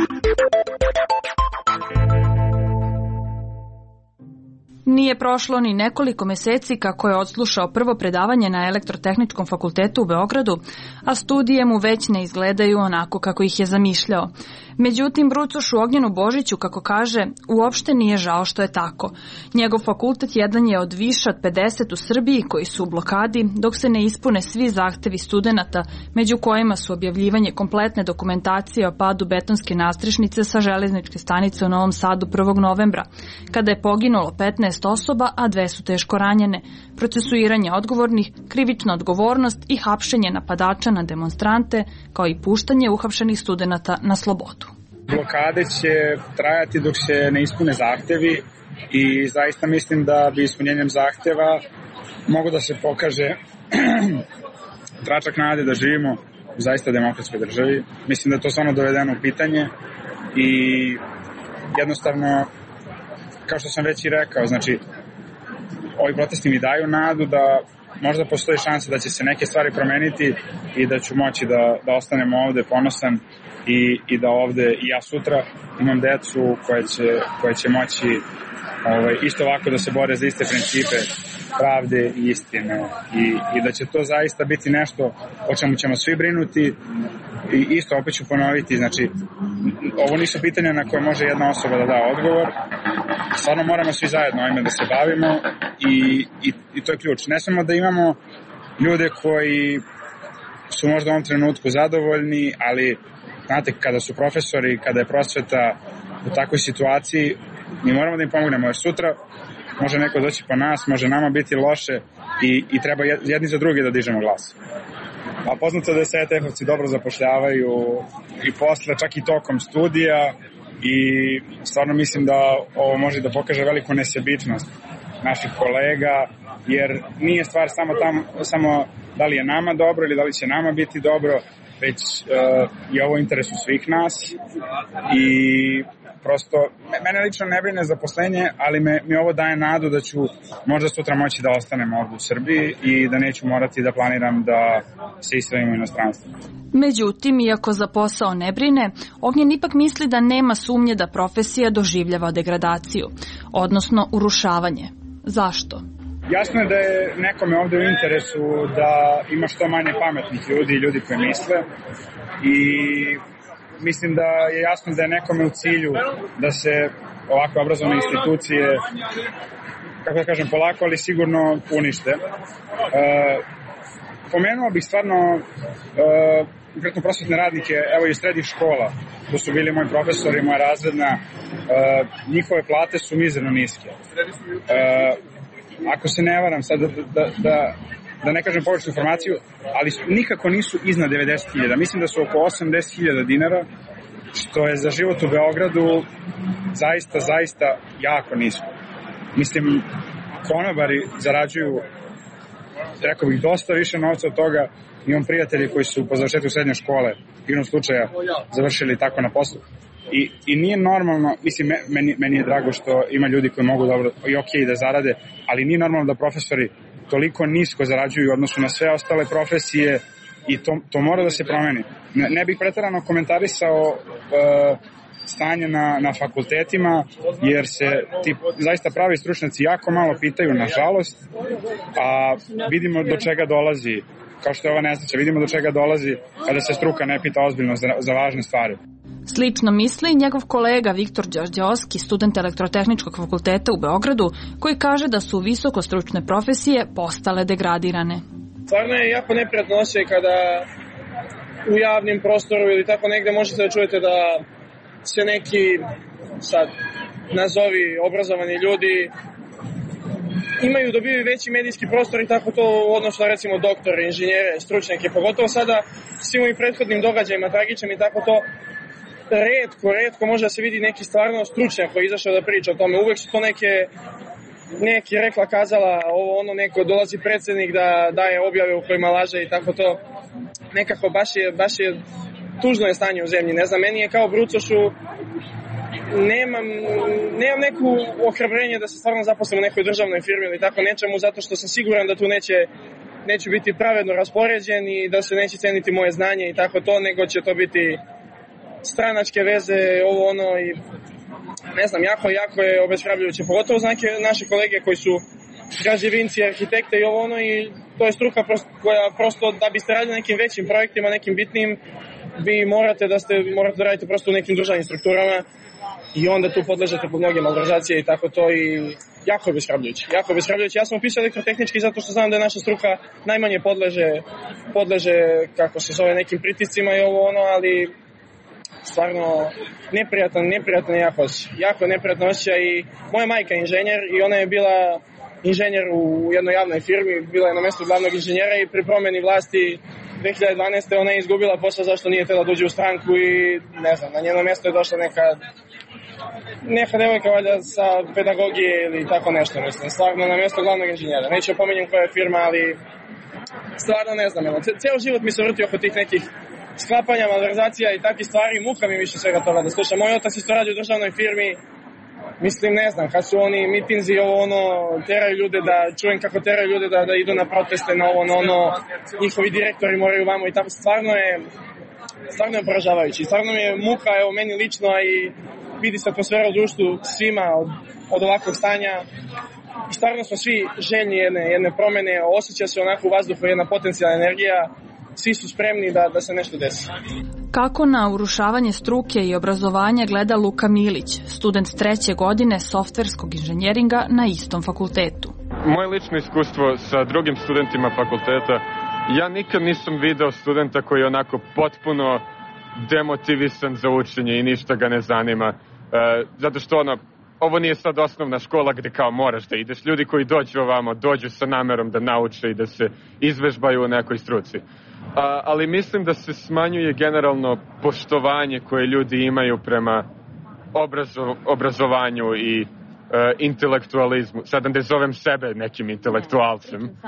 Nije prošlo ni nekoliko meseci kako je odslušao prvo predavanje na Elektrotehničkom fakultetu u Beogradu, a studije mu već ne izgledaju onako kako ih je zamišljao. Međutim, Brucošu Ognjenu Božiću, kako kaže, uopšte nije žao što je tako. Njegov fakultet jedan je od više od pedeset u Srbiji koji su u blokadi, dok se ne ispune svi zahtevi studenata, među kojima su objavljivanje kompletne dokumentacije o padu betonske nastrešnice sa železničke stanice u Novom Sadu prvog novembra, kada je poginulo petnaest osoba, a dve su teško ranjene, procesuiranje odgovornih, krivična odgovornost i hapšenje napadača na demonstrante, kao i puštanje uhapšenih studenata na slobodu. Blokade će trajati dok se ne ispune zahtevi i zaista mislim da bi ispunjenjem zahteva mogu da se pokaže tračak nade da živimo u zaista demokratskoj državi. Mislim da je to stvarno dovedeno u pitanje i jednostavno, kao što sam već i rekao, znači ovi protesti mi daju nadu da možda postoji šansa da će se neke stvari promeniti i da ću moći da, da ostanem ovde ponosan i, i da ovde i ja sutra imam decu koje će, koje će moći ovaj, isto ovako da se bore za iste principe pravde i istine i, i da će to zaista biti nešto o čemu ćemo svi brinuti i isto opet ću ponoviti, znači ovo nisu pitanja na koje može jedna osoba da da odgovor, stvarno moramo svi zajedno ovime da se bavimo i, i, i to je ključ. Ne samo da imamo ljude koji su možda u ovom trenutku zadovoljni, ali znate, kada su profesori, kada je prosveta u takvoj situaciji, mi moramo da im pomognemo, jer sutra može neko doći po nas, može nama biti loše i, i treba jedni za drugi da dižemo glas. A poznato da se E T F-ovci dobro zapošljavaju i posle, čak i tokom studija i stvarno mislim da ovo može da pokaže veliku nesebičnost naših kolega, jer nije stvar samo, tam, samo da li je nama dobro ili da li će nama biti dobro, već uh, je ovo u interesu svih nas i prosto, mene lično ne brine zaposlenje, ali me, mi ovo daje nadu da ću možda sutra moći da ostanem ovdje u Srbiji i da neću morati da planiram da se istražim u inostranstvu. Međutim, iako za posao ne brine, Ognjen ipak misli da nema sumnje da profesija doživljava degradaciju, odnosno urušavanje. Zašto? Jasno je da je nekome ovde u interesu da ima što manje pametnih ljudi i ljudi koji misle i mislim da je jasno da je nekome u cilju da se ovakve obrazovne institucije, kako da kažem, polako, ali sigurno unište. E, pomenuo bih stvarno e, konkretno prosvetne radnike, evo i srednjih škola, to su bili moji profesori, moja razredna, e, njihove plate su mizerno niske. E, ako se ne varam sad da, da, da, da ne kažem pogrešnu informaciju, ali nikako nisu iznad devedeset hiljada. Mislim da su oko osamdeset hiljada dinara, što je za život u Beogradu zaista, zaista jako nisko. Mislim, konobari zarađuju, rekao bih, dosta više novca od toga. Imam prijatelji koji su po završetku srednje škole, igrom slučaja, završili tako na poslu. I, i nije normalno, mislim, meni, meni je drago što ima ljudi koji mogu dobro i okej da zarade, ali nije normalno da profesori toliko nisko zarađuju u odnosu na sve ostale profesije i to, to mora da se promeni. Ne, ne bih preterano komentarisao uh, stanje na, na fakultetima, jer se ti zaista pravi stručnjaci jako malo pitaju, nažalost, a vidimo do čega dolazi, kao što je ova nesreća, vidimo do čega dolazi kada se struka ne pita ozbiljno za, za važne stvari. Slično misli i njegov kolega Viktor Đorđeovski, student Elektrotehničkog fakulteta u Beogradu, koji kaže da su visokostručne profesije postale degradirane. Stvarno je jako neprijatno osjećaj kada u javnim prostoru ili tako negde možete da čujete da se neki, sad, nazovi obrazovani ljudi imaju, dobiju veći medijski prostor i tako to u odnosu na recimo doktore, inženjere, stručnjake, pogotovo sada svim ovim prethodnim događajima, tragičnim i tako to. Retko, retko može da se vidi neki stvarno stručnjak koji je izašao da priča o tome. Uvek su to neke, neki rekla kazala, ovo ono, neko dolazi predsjednik da daje objave u kojima laže i tako to. Nekako baš je, baš je tužno je stanje u zemlji. Ne znam, meni je kao brucošu, nemam, nemam neku ohrabrenje da se stvarno zaposlim u nekoj državnoj firmi ili tako nečemu, zato što sam siguran da tu neće, neću biti pravedno raspoređen i da se neće ceniti moje znanje i tako to, nego će to biti stranačke veze, ovo ono i ne znam, jako, jako je obeshrabrujuće, pogotovo za neke naše kolege koji su građevinci, arhitekte i ovo ono i to je struka prosto, koja prosto da biste radili nekim većim projektima, nekim bitnim, vi morate da ste, morate da radite prosto u nekim državnim strukturama i onda tu podležete pod mnoge malverzacije i tako to i jako je obeshrabrujuće, jako je obeshrabrujuće. Ja sam upisao elektrotehnički zato što znam da je naša struka najmanje podleže, podleže kako se zove, nekim pritiscima i ovo ono, ali stvarno neprijatan, neprijatan je jako osjećaj. Jako je neprijatno osjećaj i moja majka je inženjer i ona je bila inženjer u jednoj javnoj firmi, bila je na mjestu glavnog inženjera i pri promjeni vlasti dve hiljade dvanaeste. ona je izgubila posao zašto nije htjela dođe u stranku i ne znam, na njeno mjesto je došla neka neka devojka valjda sa pedagogije ili tako nešto, mislim, stvarno na mjesto glavnog inženjera. Neću opominjem koja je firma, ali stvarno ne znam, cijel život mi se vrti oko tih nekih sklapanja, malverzacija i takvih stvari, muka mi više svega toga da slušam. Moj otac isto radi u državnoj firmi, mislim, ne znam, kad su oni mitinzi, ovo ono, teraju ljude da, čujem kako teraju ljude da, da idu na proteste, na ovo, ono, ono, njihovi direktori moraju vamo i tako, stvarno je, stvarno je poražavajući, stvarno mi je muka, evo, meni lično, i vidi se atmosfera u društvu svima od, od ovakvog stanja. I stvarno smo svi željni jedne, jedne promjene, osjeća se onako u vazduhu jedna potencijalna energija, svi su spremni da, da se nešto desi. Kako na urušavanje struke i obrazovanja gleda Luka Milić, student treće godine softverskog inženjeringa na istom fakultetu? Moje lično iskustvo sa drugim studentima fakulteta, ja nikad nisam video studenta koji je onako potpuno demotivisan za učenje i ništa ga ne zanima. E, zato što ono, ovo nije sad osnovna škola gde kao moraš da ideš. Ljudi koji dođu ovamo, dođu sa namerom da nauče i da se izvežbaju u nekoj struci. A, ali mislim da se smanjuje generalno poštovanje koje ljudi imaju prema obrazo, obrazovanju i e, intelektualizmu. Sada ne zovem sebe nekim intelektualcem. E,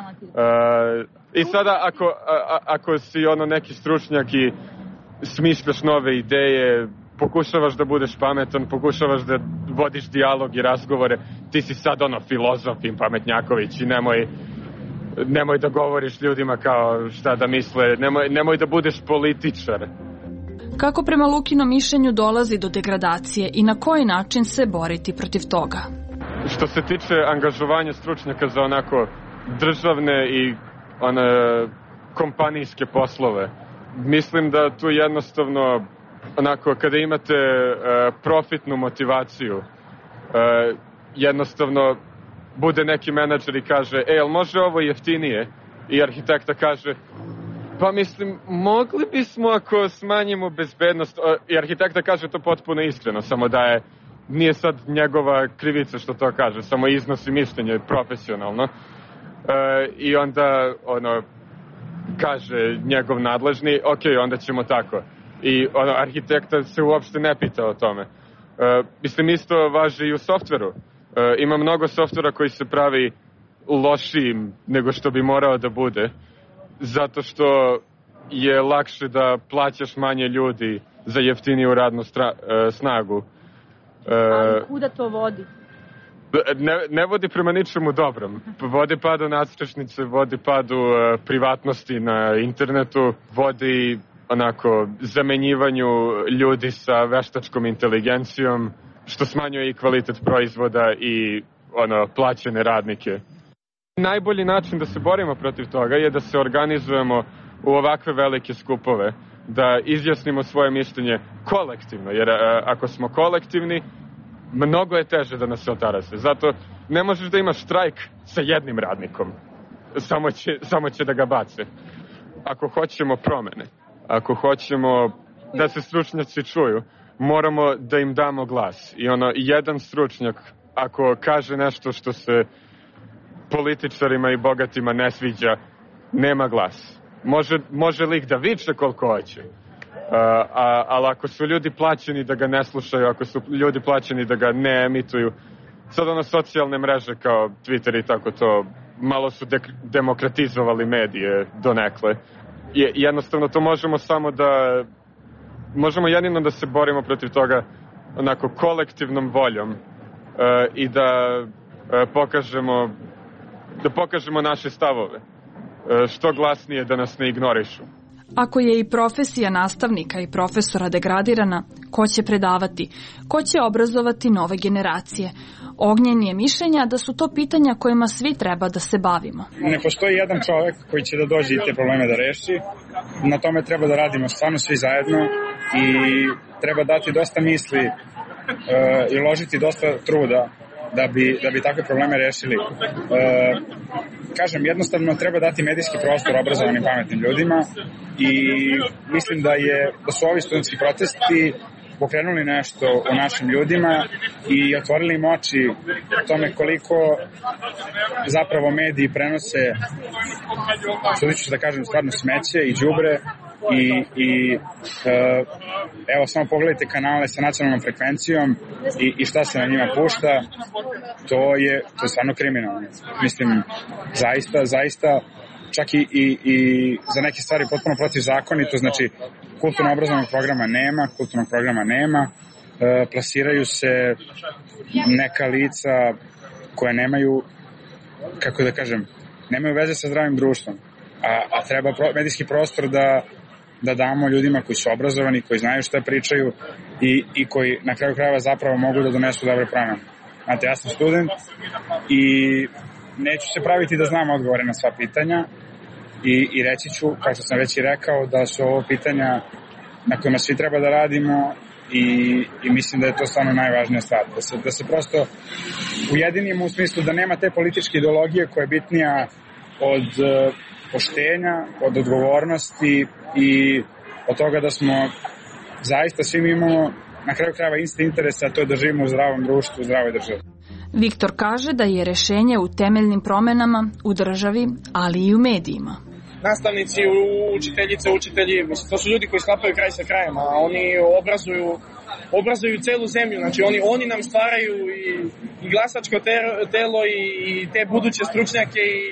I sada ako, a, ako si ono neki stručnjak i smišljaš nove ideje, pokušavaš da budeš pametan, pokušavaš da vodiš dijalog i razgovore, ti si sad ono filozof i pametnjaković i nemoj, nemoj da govoriš ljudima kao šta da misle, nemoj, nemoj da budeš političar. Kako prema Lukinom mišljenju dolazi do degradacije i na koji način se boriti protiv toga? Što se tiče angažovanja stručnjaka za onako državne i one kompanijske poslove, mislim da tu jednostavno onako kada imate uh, profitnu motivaciju, uh, jednostavno bude neki menadžer i kaže, e, jel može ovo jeftinije? I arhitekta kaže, pa mislim, mogli bismo ako smanjimo bezbednost. I arhitekta kaže to potpuno iskreno, samo da je, nije sad njegova krivica što to kaže, samo iznosi mišljenje profesionalno. Uh, I onda, ono, kaže njegov nadležni, ok, onda ćemo tako. I ono, arhitekta se uopšte ne pita o tome. Uh, mislim, isto važi i u softveru. Uh, ima mnogo softvera koji se pravi lošijim nego što bi morao da bude, zato što je lakše da plaćaš manje ljudi za jeftiniju radnu stra, uh, snagu. Uh, Ali kuda to vodi? Ne, ne vodi prema ničemu dobrom. Vodi padu nadstrešnice, vodi padu uh, privatnosti na internetu, vodi onako zamenjivanju ljudi sa veštačkom inteligencijom, što smanjuje i kvalitet proizvoda i ono plaćene radnike. Najbolji način da se borimo protiv toga je da se organizujemo u ovakve velike skupove, da izjasnimo svoje mišljenje kolektivno, jer a, ako smo kolektivni, mnogo je teže da nas se otarase. Zato ne možeš da imaš štrajk sa jednim radnikom, samo će, samo će da ga bace. Ako hoćemo promene, ako hoćemo da se stručnjaci čuju, moramo da im damo glas. I ono, jedan stručnjak, ako kaže nešto što se političarima i bogatima ne sviđa, nema glas. Može, može lik da viče koliko hoće, uh, a, ali ako su ljudi plaćeni da ga ne slušaju, ako su ljudi plaćeni da ga ne emituju, sad ono socijalne mreže kao Twitter i tako to, malo su de- demokratizovali medije donekle. Je, jednostavno to možemo samo da možemo jedino da se borimo protiv toga onako kolektivnom voljom uh, i da uh, pokažemo da pokažemo naše stavove uh, što glasnije, da nas ne ignorišu. Ako je i profesija nastavnika i profesora degradirana, ko će predavati, ko će obrazovati nove generacije? Ognjen je mišljenja da su to pitanja kojima svi treba da se bavimo. Ne postoji jedan čovek koji će da dođe i te probleme da reši. Na tome treba da radimo stvarno svi zajedno i treba dati dosta misli uh, i uložiti dosta truda da bi, da bi takve probleme rešili. Uh, kažem, jednostavno treba dati medijski prostor obrazovanim pametnim ljudima i mislim da, je, da su ovi studentski protesti pokrenuli nešto u našim ljudima i otvorili im oči o tome koliko zapravo mediji prenose, sudit ću da kažem, stvarno smeće i đubre i, i uh, evo samo pogledajte kanale sa nacionalnom frekvencijom i, i šta se na njima pušta, to je, to je stvarno kriminalno. Mislim, zaista, zaista čak i, i, i za neke stvari potpuno protivzakonito, znači kulturno-obrazovnog programa nema, kulturnog programa nema, e, plasiraju se neka lica koje nemaju, kako da kažem, nemaju veze sa zdravim društvom, a, a treba pro, medijski prostor da, da damo ljudima koji su obrazovani, koji znaju šta pričaju i, i koji na kraju krajeva zapravo mogu da donesu dobre promene. Znate, ja sam student i neću se praviti da znam odgovore na sva pitanja i, i reći ću, kao što sam već i rekao, da su ovo pitanja na kojima svi treba da radimo i, i mislim da je to stvarno najvažnija stvar. Da se, da se prosto ujedinimo u smislu da nema te političke ideologije koja je bitnija od uh, poštenja, od odgovornosti i od toga da smo zaista svi mi imamo na kraju krajeva isti interes, a to je da živimo u zdravom društvu, u zdravoj državi. Viktor kaže da je rešenje u temeljnim promenama u državi, ali i u medijima. Nastavnici, učiteljice, učitelji, to su ljudi koji sklapaju kraj sa krajem, a oni obrazuju, obrazuju celu zemlju, znači oni, oni nam stvaraju i, i glasačko telo i, i te buduće stručnjake i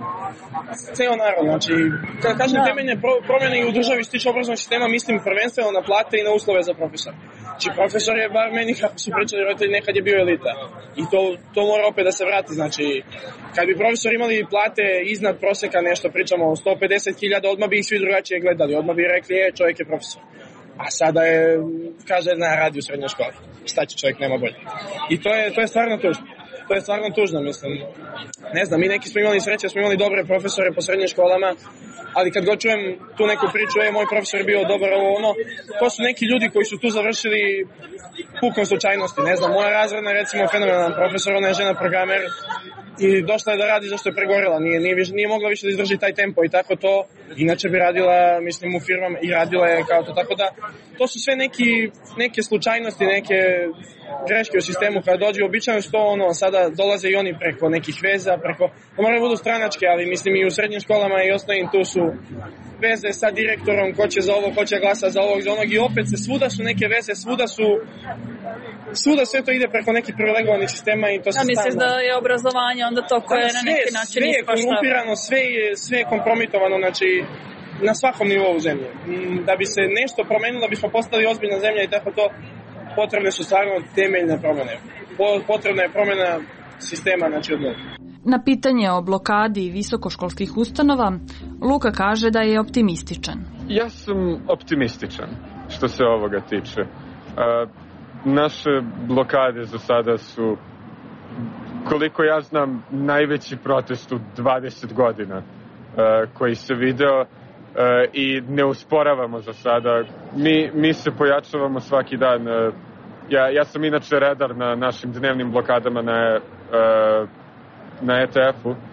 ceo narod, znači kada kažem temeljne promjene i u državi što tiče obrazovnog sistema, mislim prvenstveno na plate i na uslove za profesora. Znači, profesor je, bar meni kako su pričali roditelji, nekad je bio elita. I to, to mora opet da se vrati. Znači, kad bi profesor imali plate iznad proseka, nešto pričamo o sto pedeset hiljada, odmah bi ih svi drugačije gledali. Odmah bi rekli, je, čovjek je profesor. A sada je, kaže, na radi u srednjoj školi. Šta će čovjek, nema bolje. I to je, to je stvarno tužno. To je stvarno tužno, mislim. Ne znam, mi neki smo imali sreće, smo imali dobre profesore po srednjim školama, ali kad god čujem tu neku priču, je, moj profesor je bio dobar, ovo ono, to su neki ljudi koji su tu završili pukom slučajnosti. Ne znam, moja razredna, recimo, fenomenalan profesor, ona je žena programer i došla je da radi zašto je pregorela, nije, nije, nije mogla više da izdrži taj tempo i tako to, inače bi radila, mislim, u firmama i radila je kao to, tako da to su sve neki, neke slučajnosti, neke greške u sistemu kada dođu, običajno što ono, sada dolaze i oni preko nekih veza, preko, to moraju budu stranačke, ali mislim i u srednjim školama i osnovnim tu su veze sa direktorom, ko će za ovo, ko će glasa za ovog, za onog i opet se svuda su neke veze, svuda su svuda sve to ide preko nekih privilegovanih sistema i to se stavno. Ja misliš da je obrazovanje onda to koje je na neki način sve je korumpirano, sve je, sve je kompromitovano, znači na svakom nivou zemlje. Da bi se nešto promenilo, da bismo postali ozbiljna zemlja i tako to, potrebne su stvarno temeljne promjene. Potrebna je promjena sistema, znači od nula. Na pitanje o blokadi visokoškolskih ustanova, Luka kaže da je optimističan. Ja sam optimističan što se ovoga tiče. A, naše blokade za sada su, koliko ja znam, najveći protest u dvadeset godina a, koji se video a, i ne usporavamo za sada. Mi, mi se pojačavamo svaki dan. A, ja, ja sam inače redar na našim dnevnim blokadama na a, na E T F-u uh,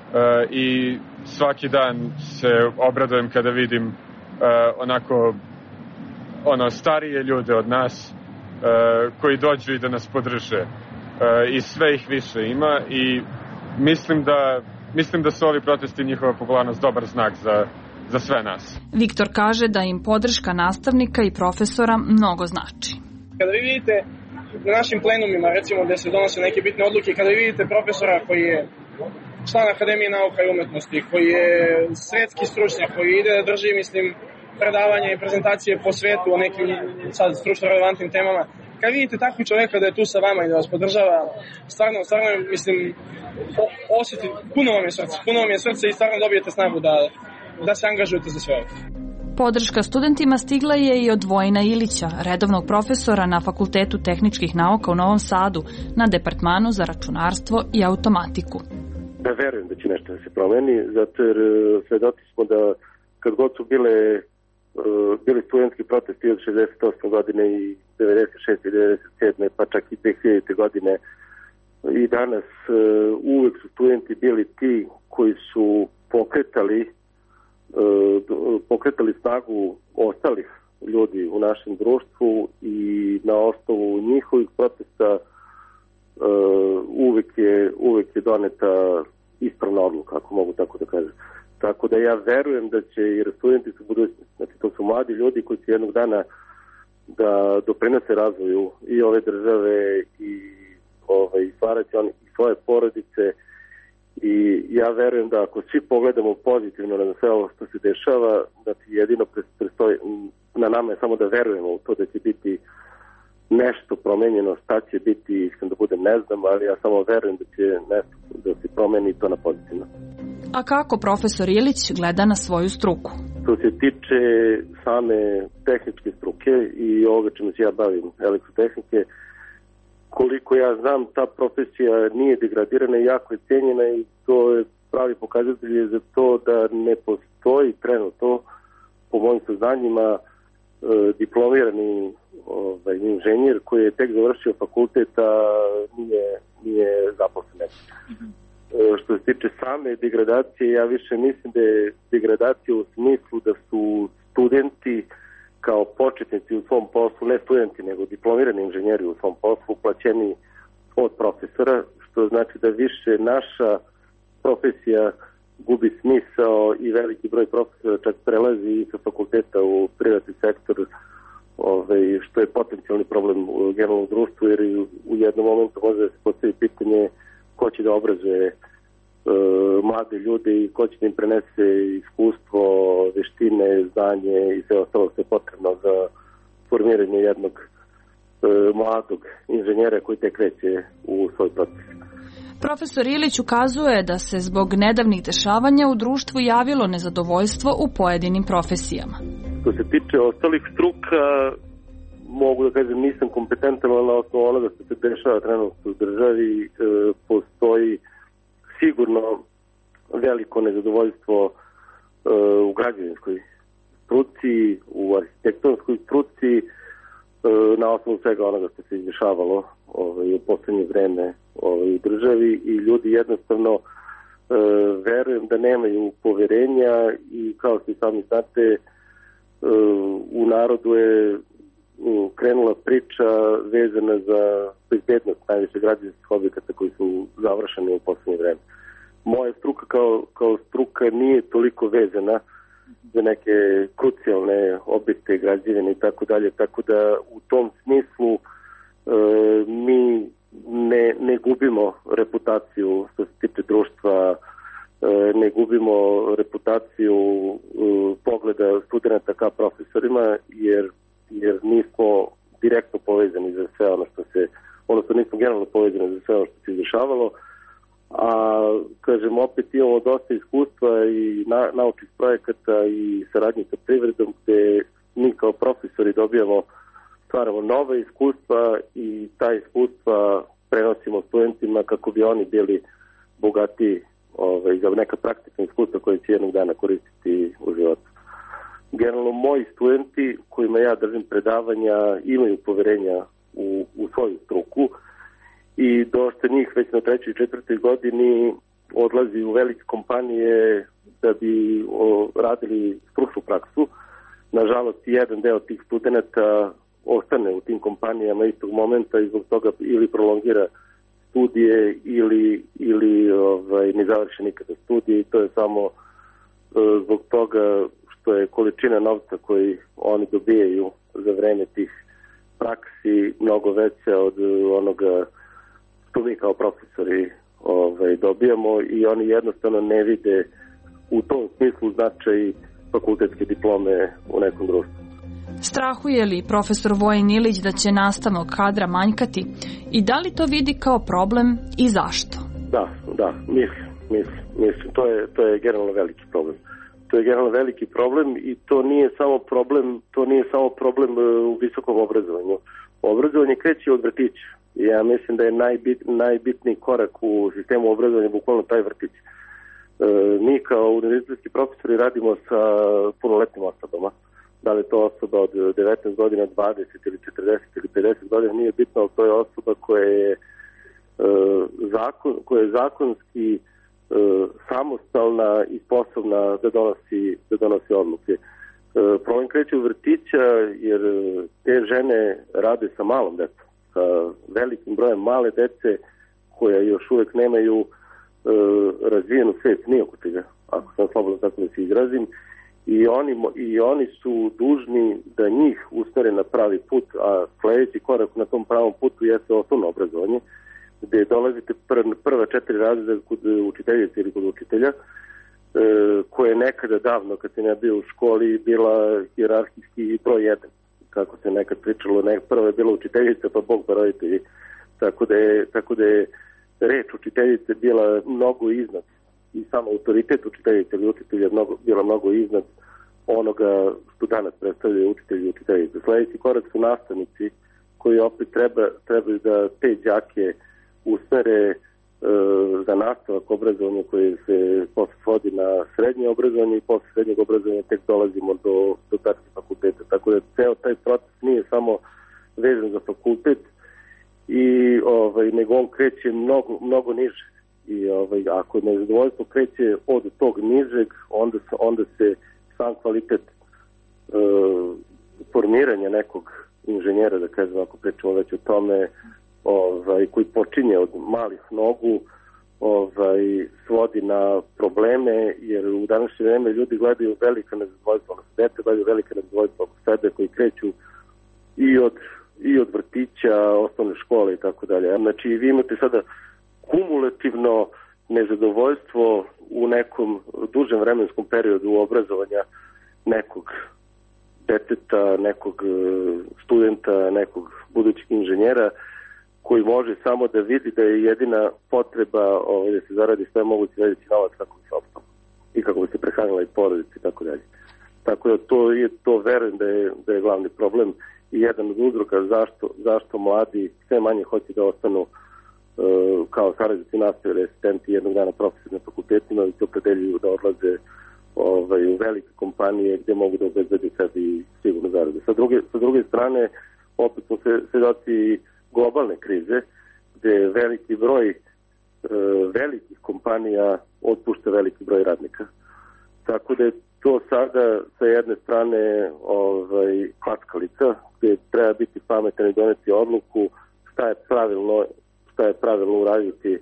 i svaki dan se obradujem kada vidim uh, onako ono starije ljude od nas uh, koji dođu i da nas podrže uh, i sve ih više ima i mislim da mislim da su ovi protesti i njihova popularnost dobar znak za, za sve nas. Viktor kaže da im podrška nastavnika i profesora mnogo znači. Kada vi vidite na našim plenumima, recimo, gde se donose neke bitne odluke, kada vi vidite profesora koji je član Akademije nauka i umetnosti, koji je svetski stručnjak, koji ide da drži, mislim, predavanja i prezentacije po svetu o nekim sad stručno relevantnim temama, kad vidite takvog čoveka da je tu sa vama i da vas podržava, stvarno, stvarno, mislim, osjeti, puno vam je srce, puno vam je srce i stvarno dobijete snagu da, da se angažujete za sve ovo. Podrška studentima stigla je i od Vojina Ilića, redovnog profesora na Fakultetu tehničkih nauka u Novom Sadu, na departmanu za računarstvo i automatiku. Da verujem da će nešto da se promeni, zato jer svedoci smo da kad god su bile, bili studentski protesti od šezdeset osme godine i devedeset šeste i devedeset sedme pa čak i dve hiljadite godine i danas uvek su studenti bili ti koji su pokretali pokretali snagu ostalih ljudi u našem društvu i na osnovu njihovih protesta uvek je, uvek je doneta ispravna odluka, ako mogu tako da kažem. Tako da ja verujem da će i studenti su budućnosti, znači to su mladi ljudi koji će jednog dana da doprinose razvoju i ove države i ovaj, stvarati oni i svoje porodice. I ja verujem da ako svi pogledamo pozitivno na sve ovo što se dešava, da ti jedino prestoji, na nama je samo da verujemo u to da će biti nešto promenjeno, šta će biti, iskreno da budem ne znam, ali ja samo verujem da će nešto da se promeni to na pozitivno. A kako profesor Ilić gleda na svoju struku? Što se tiče same tehničke struke i ovoga čemu se ja bavim, elektrotehnike, koliko ja znam, ta profesija nije degradirana i jako je cijenjena i to je pravi pokazatelj za to da ne postoji trenutno, po mojim saznanjima, diplomirani ovaj, inženjer koji je tek završio fakultet, a nije, nije zaposlen. Mm-hmm. Što se tiče same degradacije, ja više mislim da je degradacija u smislu da su studenti kao početnici u svom poslu, ne studenti, nego diplomirani inženjeri u svom poslu, plaćeni od profesora, što znači da više naša profesija gubi smisao i veliki broj profesora čak prelazi i sa fakulteta u privatni sektor, ovaj, što je potencijalni problem u generalnom društvu, jer u jednom momentu može da se postavi pitanje ko će da obrazuje e, mlade ljude i ko će da im prenese iskustvo, veštine, znanje i sve ostalo što je potrebno za formiranje jednog mladog inženjera koji tek kreće u svoj proces. Profesor Ilić ukazuje da se zbog nedavnih dešavanja u društvu javilo nezadovoljstvo u pojedinim profesijama. Što se tiče ostalih struka, mogu da kažem nisam kompetentan, ali na osnovu onoga što se dešava trenutno u državi e, postoji sigurno veliko nezadovoljstvo e, u građevinskoj struci, u arhitektonskoj struci, e, na osnovu svega onoga što se izdešavalo ovaj, u poslednje vreme ovaj, u državi i ljudi jednostavno e, verujem da nemaju poverenja i kao što i sami znate e, u narodu je krenula priča vezana za bezbednost najviše građevinskih objekata koji su završeni u poslednje vreme. Moja struka kao, kao struka nije toliko vezana za neke krucijalne objekte, građevine i tako dalje, tako da u tom smislu e, mi ne, ne gubimo reputaciju što se tiče društva, e, ne gubimo reputaciju e, pogleda studenta ka profesorima, jer jer nismo direktno povezani za sve ono što se, odnosno nismo generalno povezani za sve ono što se izdešavalo, a kažem opet imamo dosta iskustva i na, naučnih projekata i saradnje sa privredom gde mi kao profesori dobijamo, stvaramo nove iskustva i ta iskustva prenosimo studentima kako bi oni bili bogati ovaj, za neka praktična iskustva koje će jednog dana koristiti u životu. Generalno, moji studenti kojima ja držim predavanja imaju poverenja u, u svoju struku i dosta njih već na trećoj i četvrtoj godini odlazi u velike kompanije da bi o, radili stručnu praksu. Nažalost, jedan deo tih studenta ostane u tim kompanijama istog momenta i zbog toga ili prolongira studije ili, ili ovaj, ne završi nikada studije i to je samo e, zbog toga što je količina novca koji oni dobijaju za vreme tih praksi mnogo veća od onoga što mi kao profesori ovaj, dobijamo i oni jednostavno ne vide u tom smislu značaj fakultetske diplome u nekom društvu. Strahuje li profesor Vojin Ilić da će nastavnog kadra manjkati i da li to vidi kao problem i zašto? Da, da, mislim, mislim, mislim. To je, to je generalno veliki problem. To je generalno veliki problem i to nije samo problem, to nije samo problem u visokom obrazovanju. Obrazovanje kreće od vrtića. Ja mislim da je najbit, najbitniji korak u sistemu obrazovanja bukvalno taj vrtić. E, mi kao univerzitetski profesori radimo sa punoletnim osobama. Da li to osoba od devetnaest godina, dvadeset ili četrdeset ili pedeset godina, nije bitno, ali to je osoba koja je, e, zakon, koja je zakonski samostalna i sposobna da donosi, da donosi odluke. Problem kreće u vrtića jer te žene rade sa malom decom, sa velikim brojem male dece koja još uvek nemaju razvijenu svest ni oko čega, ako sam slobodno tako da se izrazim, i oni, i oni su dužni da njih usmere na pravi put, a sledeći korak na tom pravom putu jeste osnovno obrazovanje, gde dolazite pr- prva četiri razreda kod učiteljice ili kod učitelja, e, koje je nekada davno, kad sam ja bio u školi, bila hijerarhijski broj jedan. Kako se nekad pričalo, ne, prva je bila učiteljica, pa Bog pa roditelji. Tako da je, tako da je reč učiteljice bila mnogo iznad i samo autoritet učiteljice ili učitelja mnogo, bila mnogo iznad onoga što danas predstavljaju učitelji i učiteljice. Sljedeći korak su nastavnici koji opet treba, trebaju da te đake usmere e, za nastavak obrazovanja koje se posle svodi na srednje obrazovanje i posle srednjeg obrazovanja tek dolazimo do, do tačke fakulteta. Tako da ceo taj proces nije samo vezan za fakultet i ovaj, nego on kreće mnogo, mnogo niže. I ovaj, ako nezadovoljstvo kreće od tog nižeg, onda se, onda se sam kvalitet e, formiranja nekog inženjera, da kažem, ako pričamo već o tome, ovaj, koji počinje od malih nogu, ovaj, svodi na probleme, jer u današnje vreme ljudi gledaju velika nezadovoljstva, odnosno dete gledaju velika nezadovoljstva oko sebe koji kreću i od, i od vrtića, osnovne škole i tako dalje. Znači, vi imate sada kumulativno nezadovoljstvo u nekom dužem vremenskom periodu obrazovanja nekog deteta, nekog studenta, nekog budućeg inženjera može samo da vidi da je jedina potreba ovaj, da se zaradi sve moguće veći novac kako bi se opstalo i kako bi se prehranila i porodica i tako dalje. Tako da to je, to verujem da je, da je glavni problem i jedan od uzroka zašto, zašto mladi sve manje hoće da ostanu uh, kao saradnici nastave, asistenti jednog dana profesori na fakultetima i to opredeljuju da odlaze ovaj, u velike kompanije gdje mogu da obezbede sebi sigurno zarade. Sa druge, sa druge strane, opet smo se svedoci globalne krize, gdje veliki broj e, velikih kompanija otpušta veliki broj radnika. Tako da je to sada sa jedne strane ovaj, klackalica, gdje treba biti pametan i doneti odluku šta je pravilno, šta je pravilno uraditi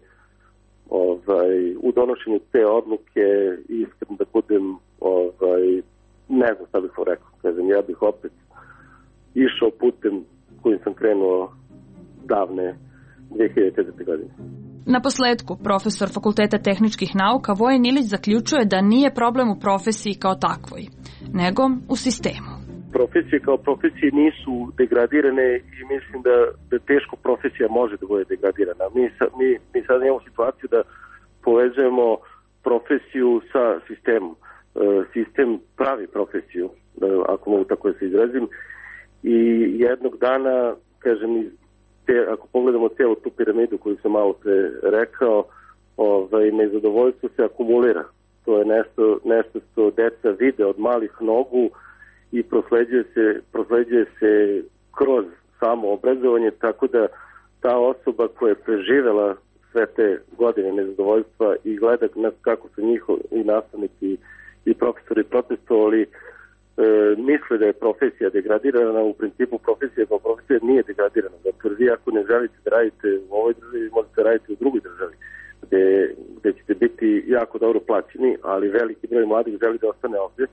ovaj, u donošenju te odluke. Iskreno da budem, ovaj, ne znam šta bih vam rekao, kažem, ja bih opet išao putem kojim sam krenuo davne dve hiljade četvrte. godine. Na posledku, profesor Fakulteta tehničkih nauka Vojen Ilić zaključuje da nije problem u profesiji kao takvoj, nego u sistemu. Profesije kao profesije nisu degradirane i mislim da, da teško profesija može da bude degradirana. Mi, sa, mi, mi sad imamo situaciju da povezujemo profesiju sa sistemom. E, sistem pravi profesiju, ako mogu tako da se izrazim, i jednog dana, kažem, te, ako pogledamo cijelu tu piramidu koju sam malo pre rekao, ovaj, nezadovoljstvo se akumulira. To je nešto, nešto što deca vide od malih nogu i prosleđuje se, prosleđuje se kroz samo obrazovanje, tako da ta osoba koja je preživela sve te godine nezadovoljstva i gleda kako su njihovi i nastavnici i profesori protestovali, E, misle da je profesija degradirana. U principu profesija kao profesija nije degradirana, zato jer vi ako ne želite da radite u ovoj državi, možete raditi u drugoj državi gde, gde ćete biti jako dobro plaćeni, ali veliki broj mladih želi da ostane ovdje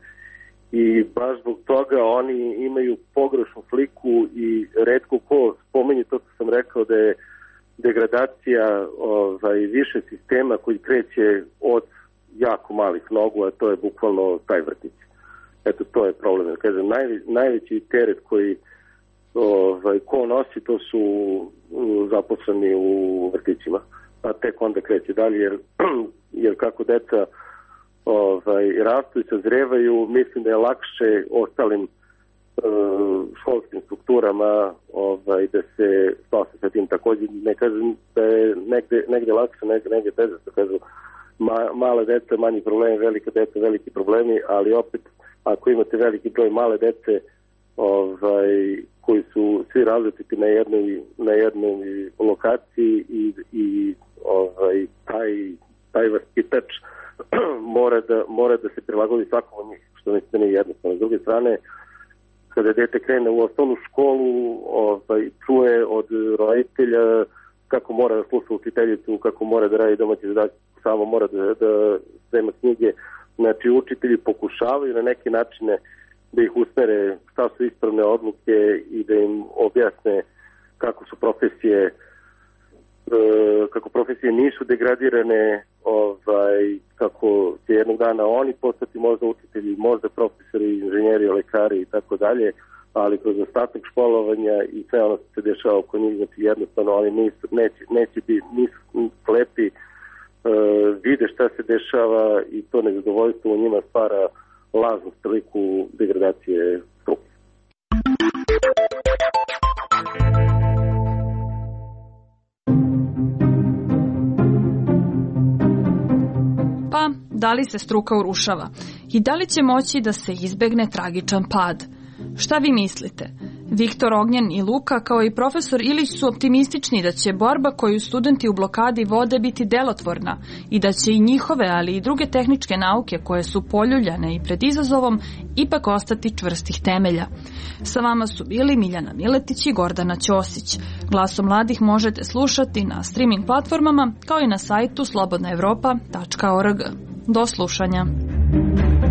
i baš zbog toga oni imaju pogrešnu sliku i retko ko spomenje to što sam rekao da je degradacija ovaj, više sistema koji kreće od jako malih nogu, a to je bukvalno taj vrtić. Eto, to je problem. Kažem, naj, najveći teret koji ovaj, ko nosi, to su zaposleni u vrtićima. A tek onda kreće dalje, jer, jer kako deca ovaj, rastu i sazrevaju, mislim da je lakše ostalim uh, školskim strukturama ovaj, da se spase sa tim. Također ne kažem da je negde, negde lakše, negde, negde teže. Kažem, ma, male deca, manji problemi, velike deca, veliki problemi, ali opet ako imate veliki broj male dece ovaj, koji su svi različiti na jednoj, na jednoj lokaciji i, i ovaj, taj, taj vaspitač mora da, mora da se prilagodi svakom od njih, što mislim da nije jednostavno. S druge strane, kada dete krene u osnovnu školu, ovaj, čuje od roditelja kako mora da sluša učiteljicu, kako mora da radi domaći zadatak, samo mora da, da sprema knjige. Znači, učitelji pokušavaju na neke načine da ih usmere šta su ispravne odluke i da im objasne kako su profesije e, kako profesije nisu degradirane, ovaj, kako će jednog dana oni postati možda učitelji, možda profesori, inženjeri, lekari i tako dalje, ali kroz ostatak školovanja i sve ono što se dešava oko njih, znači jednostavno oni nisu, neće, neće biti, nisu slepi, Uh, vide šta se dešava i to nezadovoljstvo u njima stvara lažnu sliku degradacije struke. Pa, da li se struka urušava? I da li će moći da se izbegne tragičan pad? Šta vi mislite? Viktor Ognjen i Luka, kao i profesor Ilić, su optimistični da će borba koju studenti u blokadi vode biti delotvorna i da će i njihove, ali i druge tehničke nauke koje su poljuljane i pred izazovom ipak ostati čvrstih temelja. Sa vama su bili Miljana Miletić i Gordana Ćosić. Glasom mladih možete slušati na streaming platformama kao i na sajtu slobodna evropa tačka org. Do slušanja.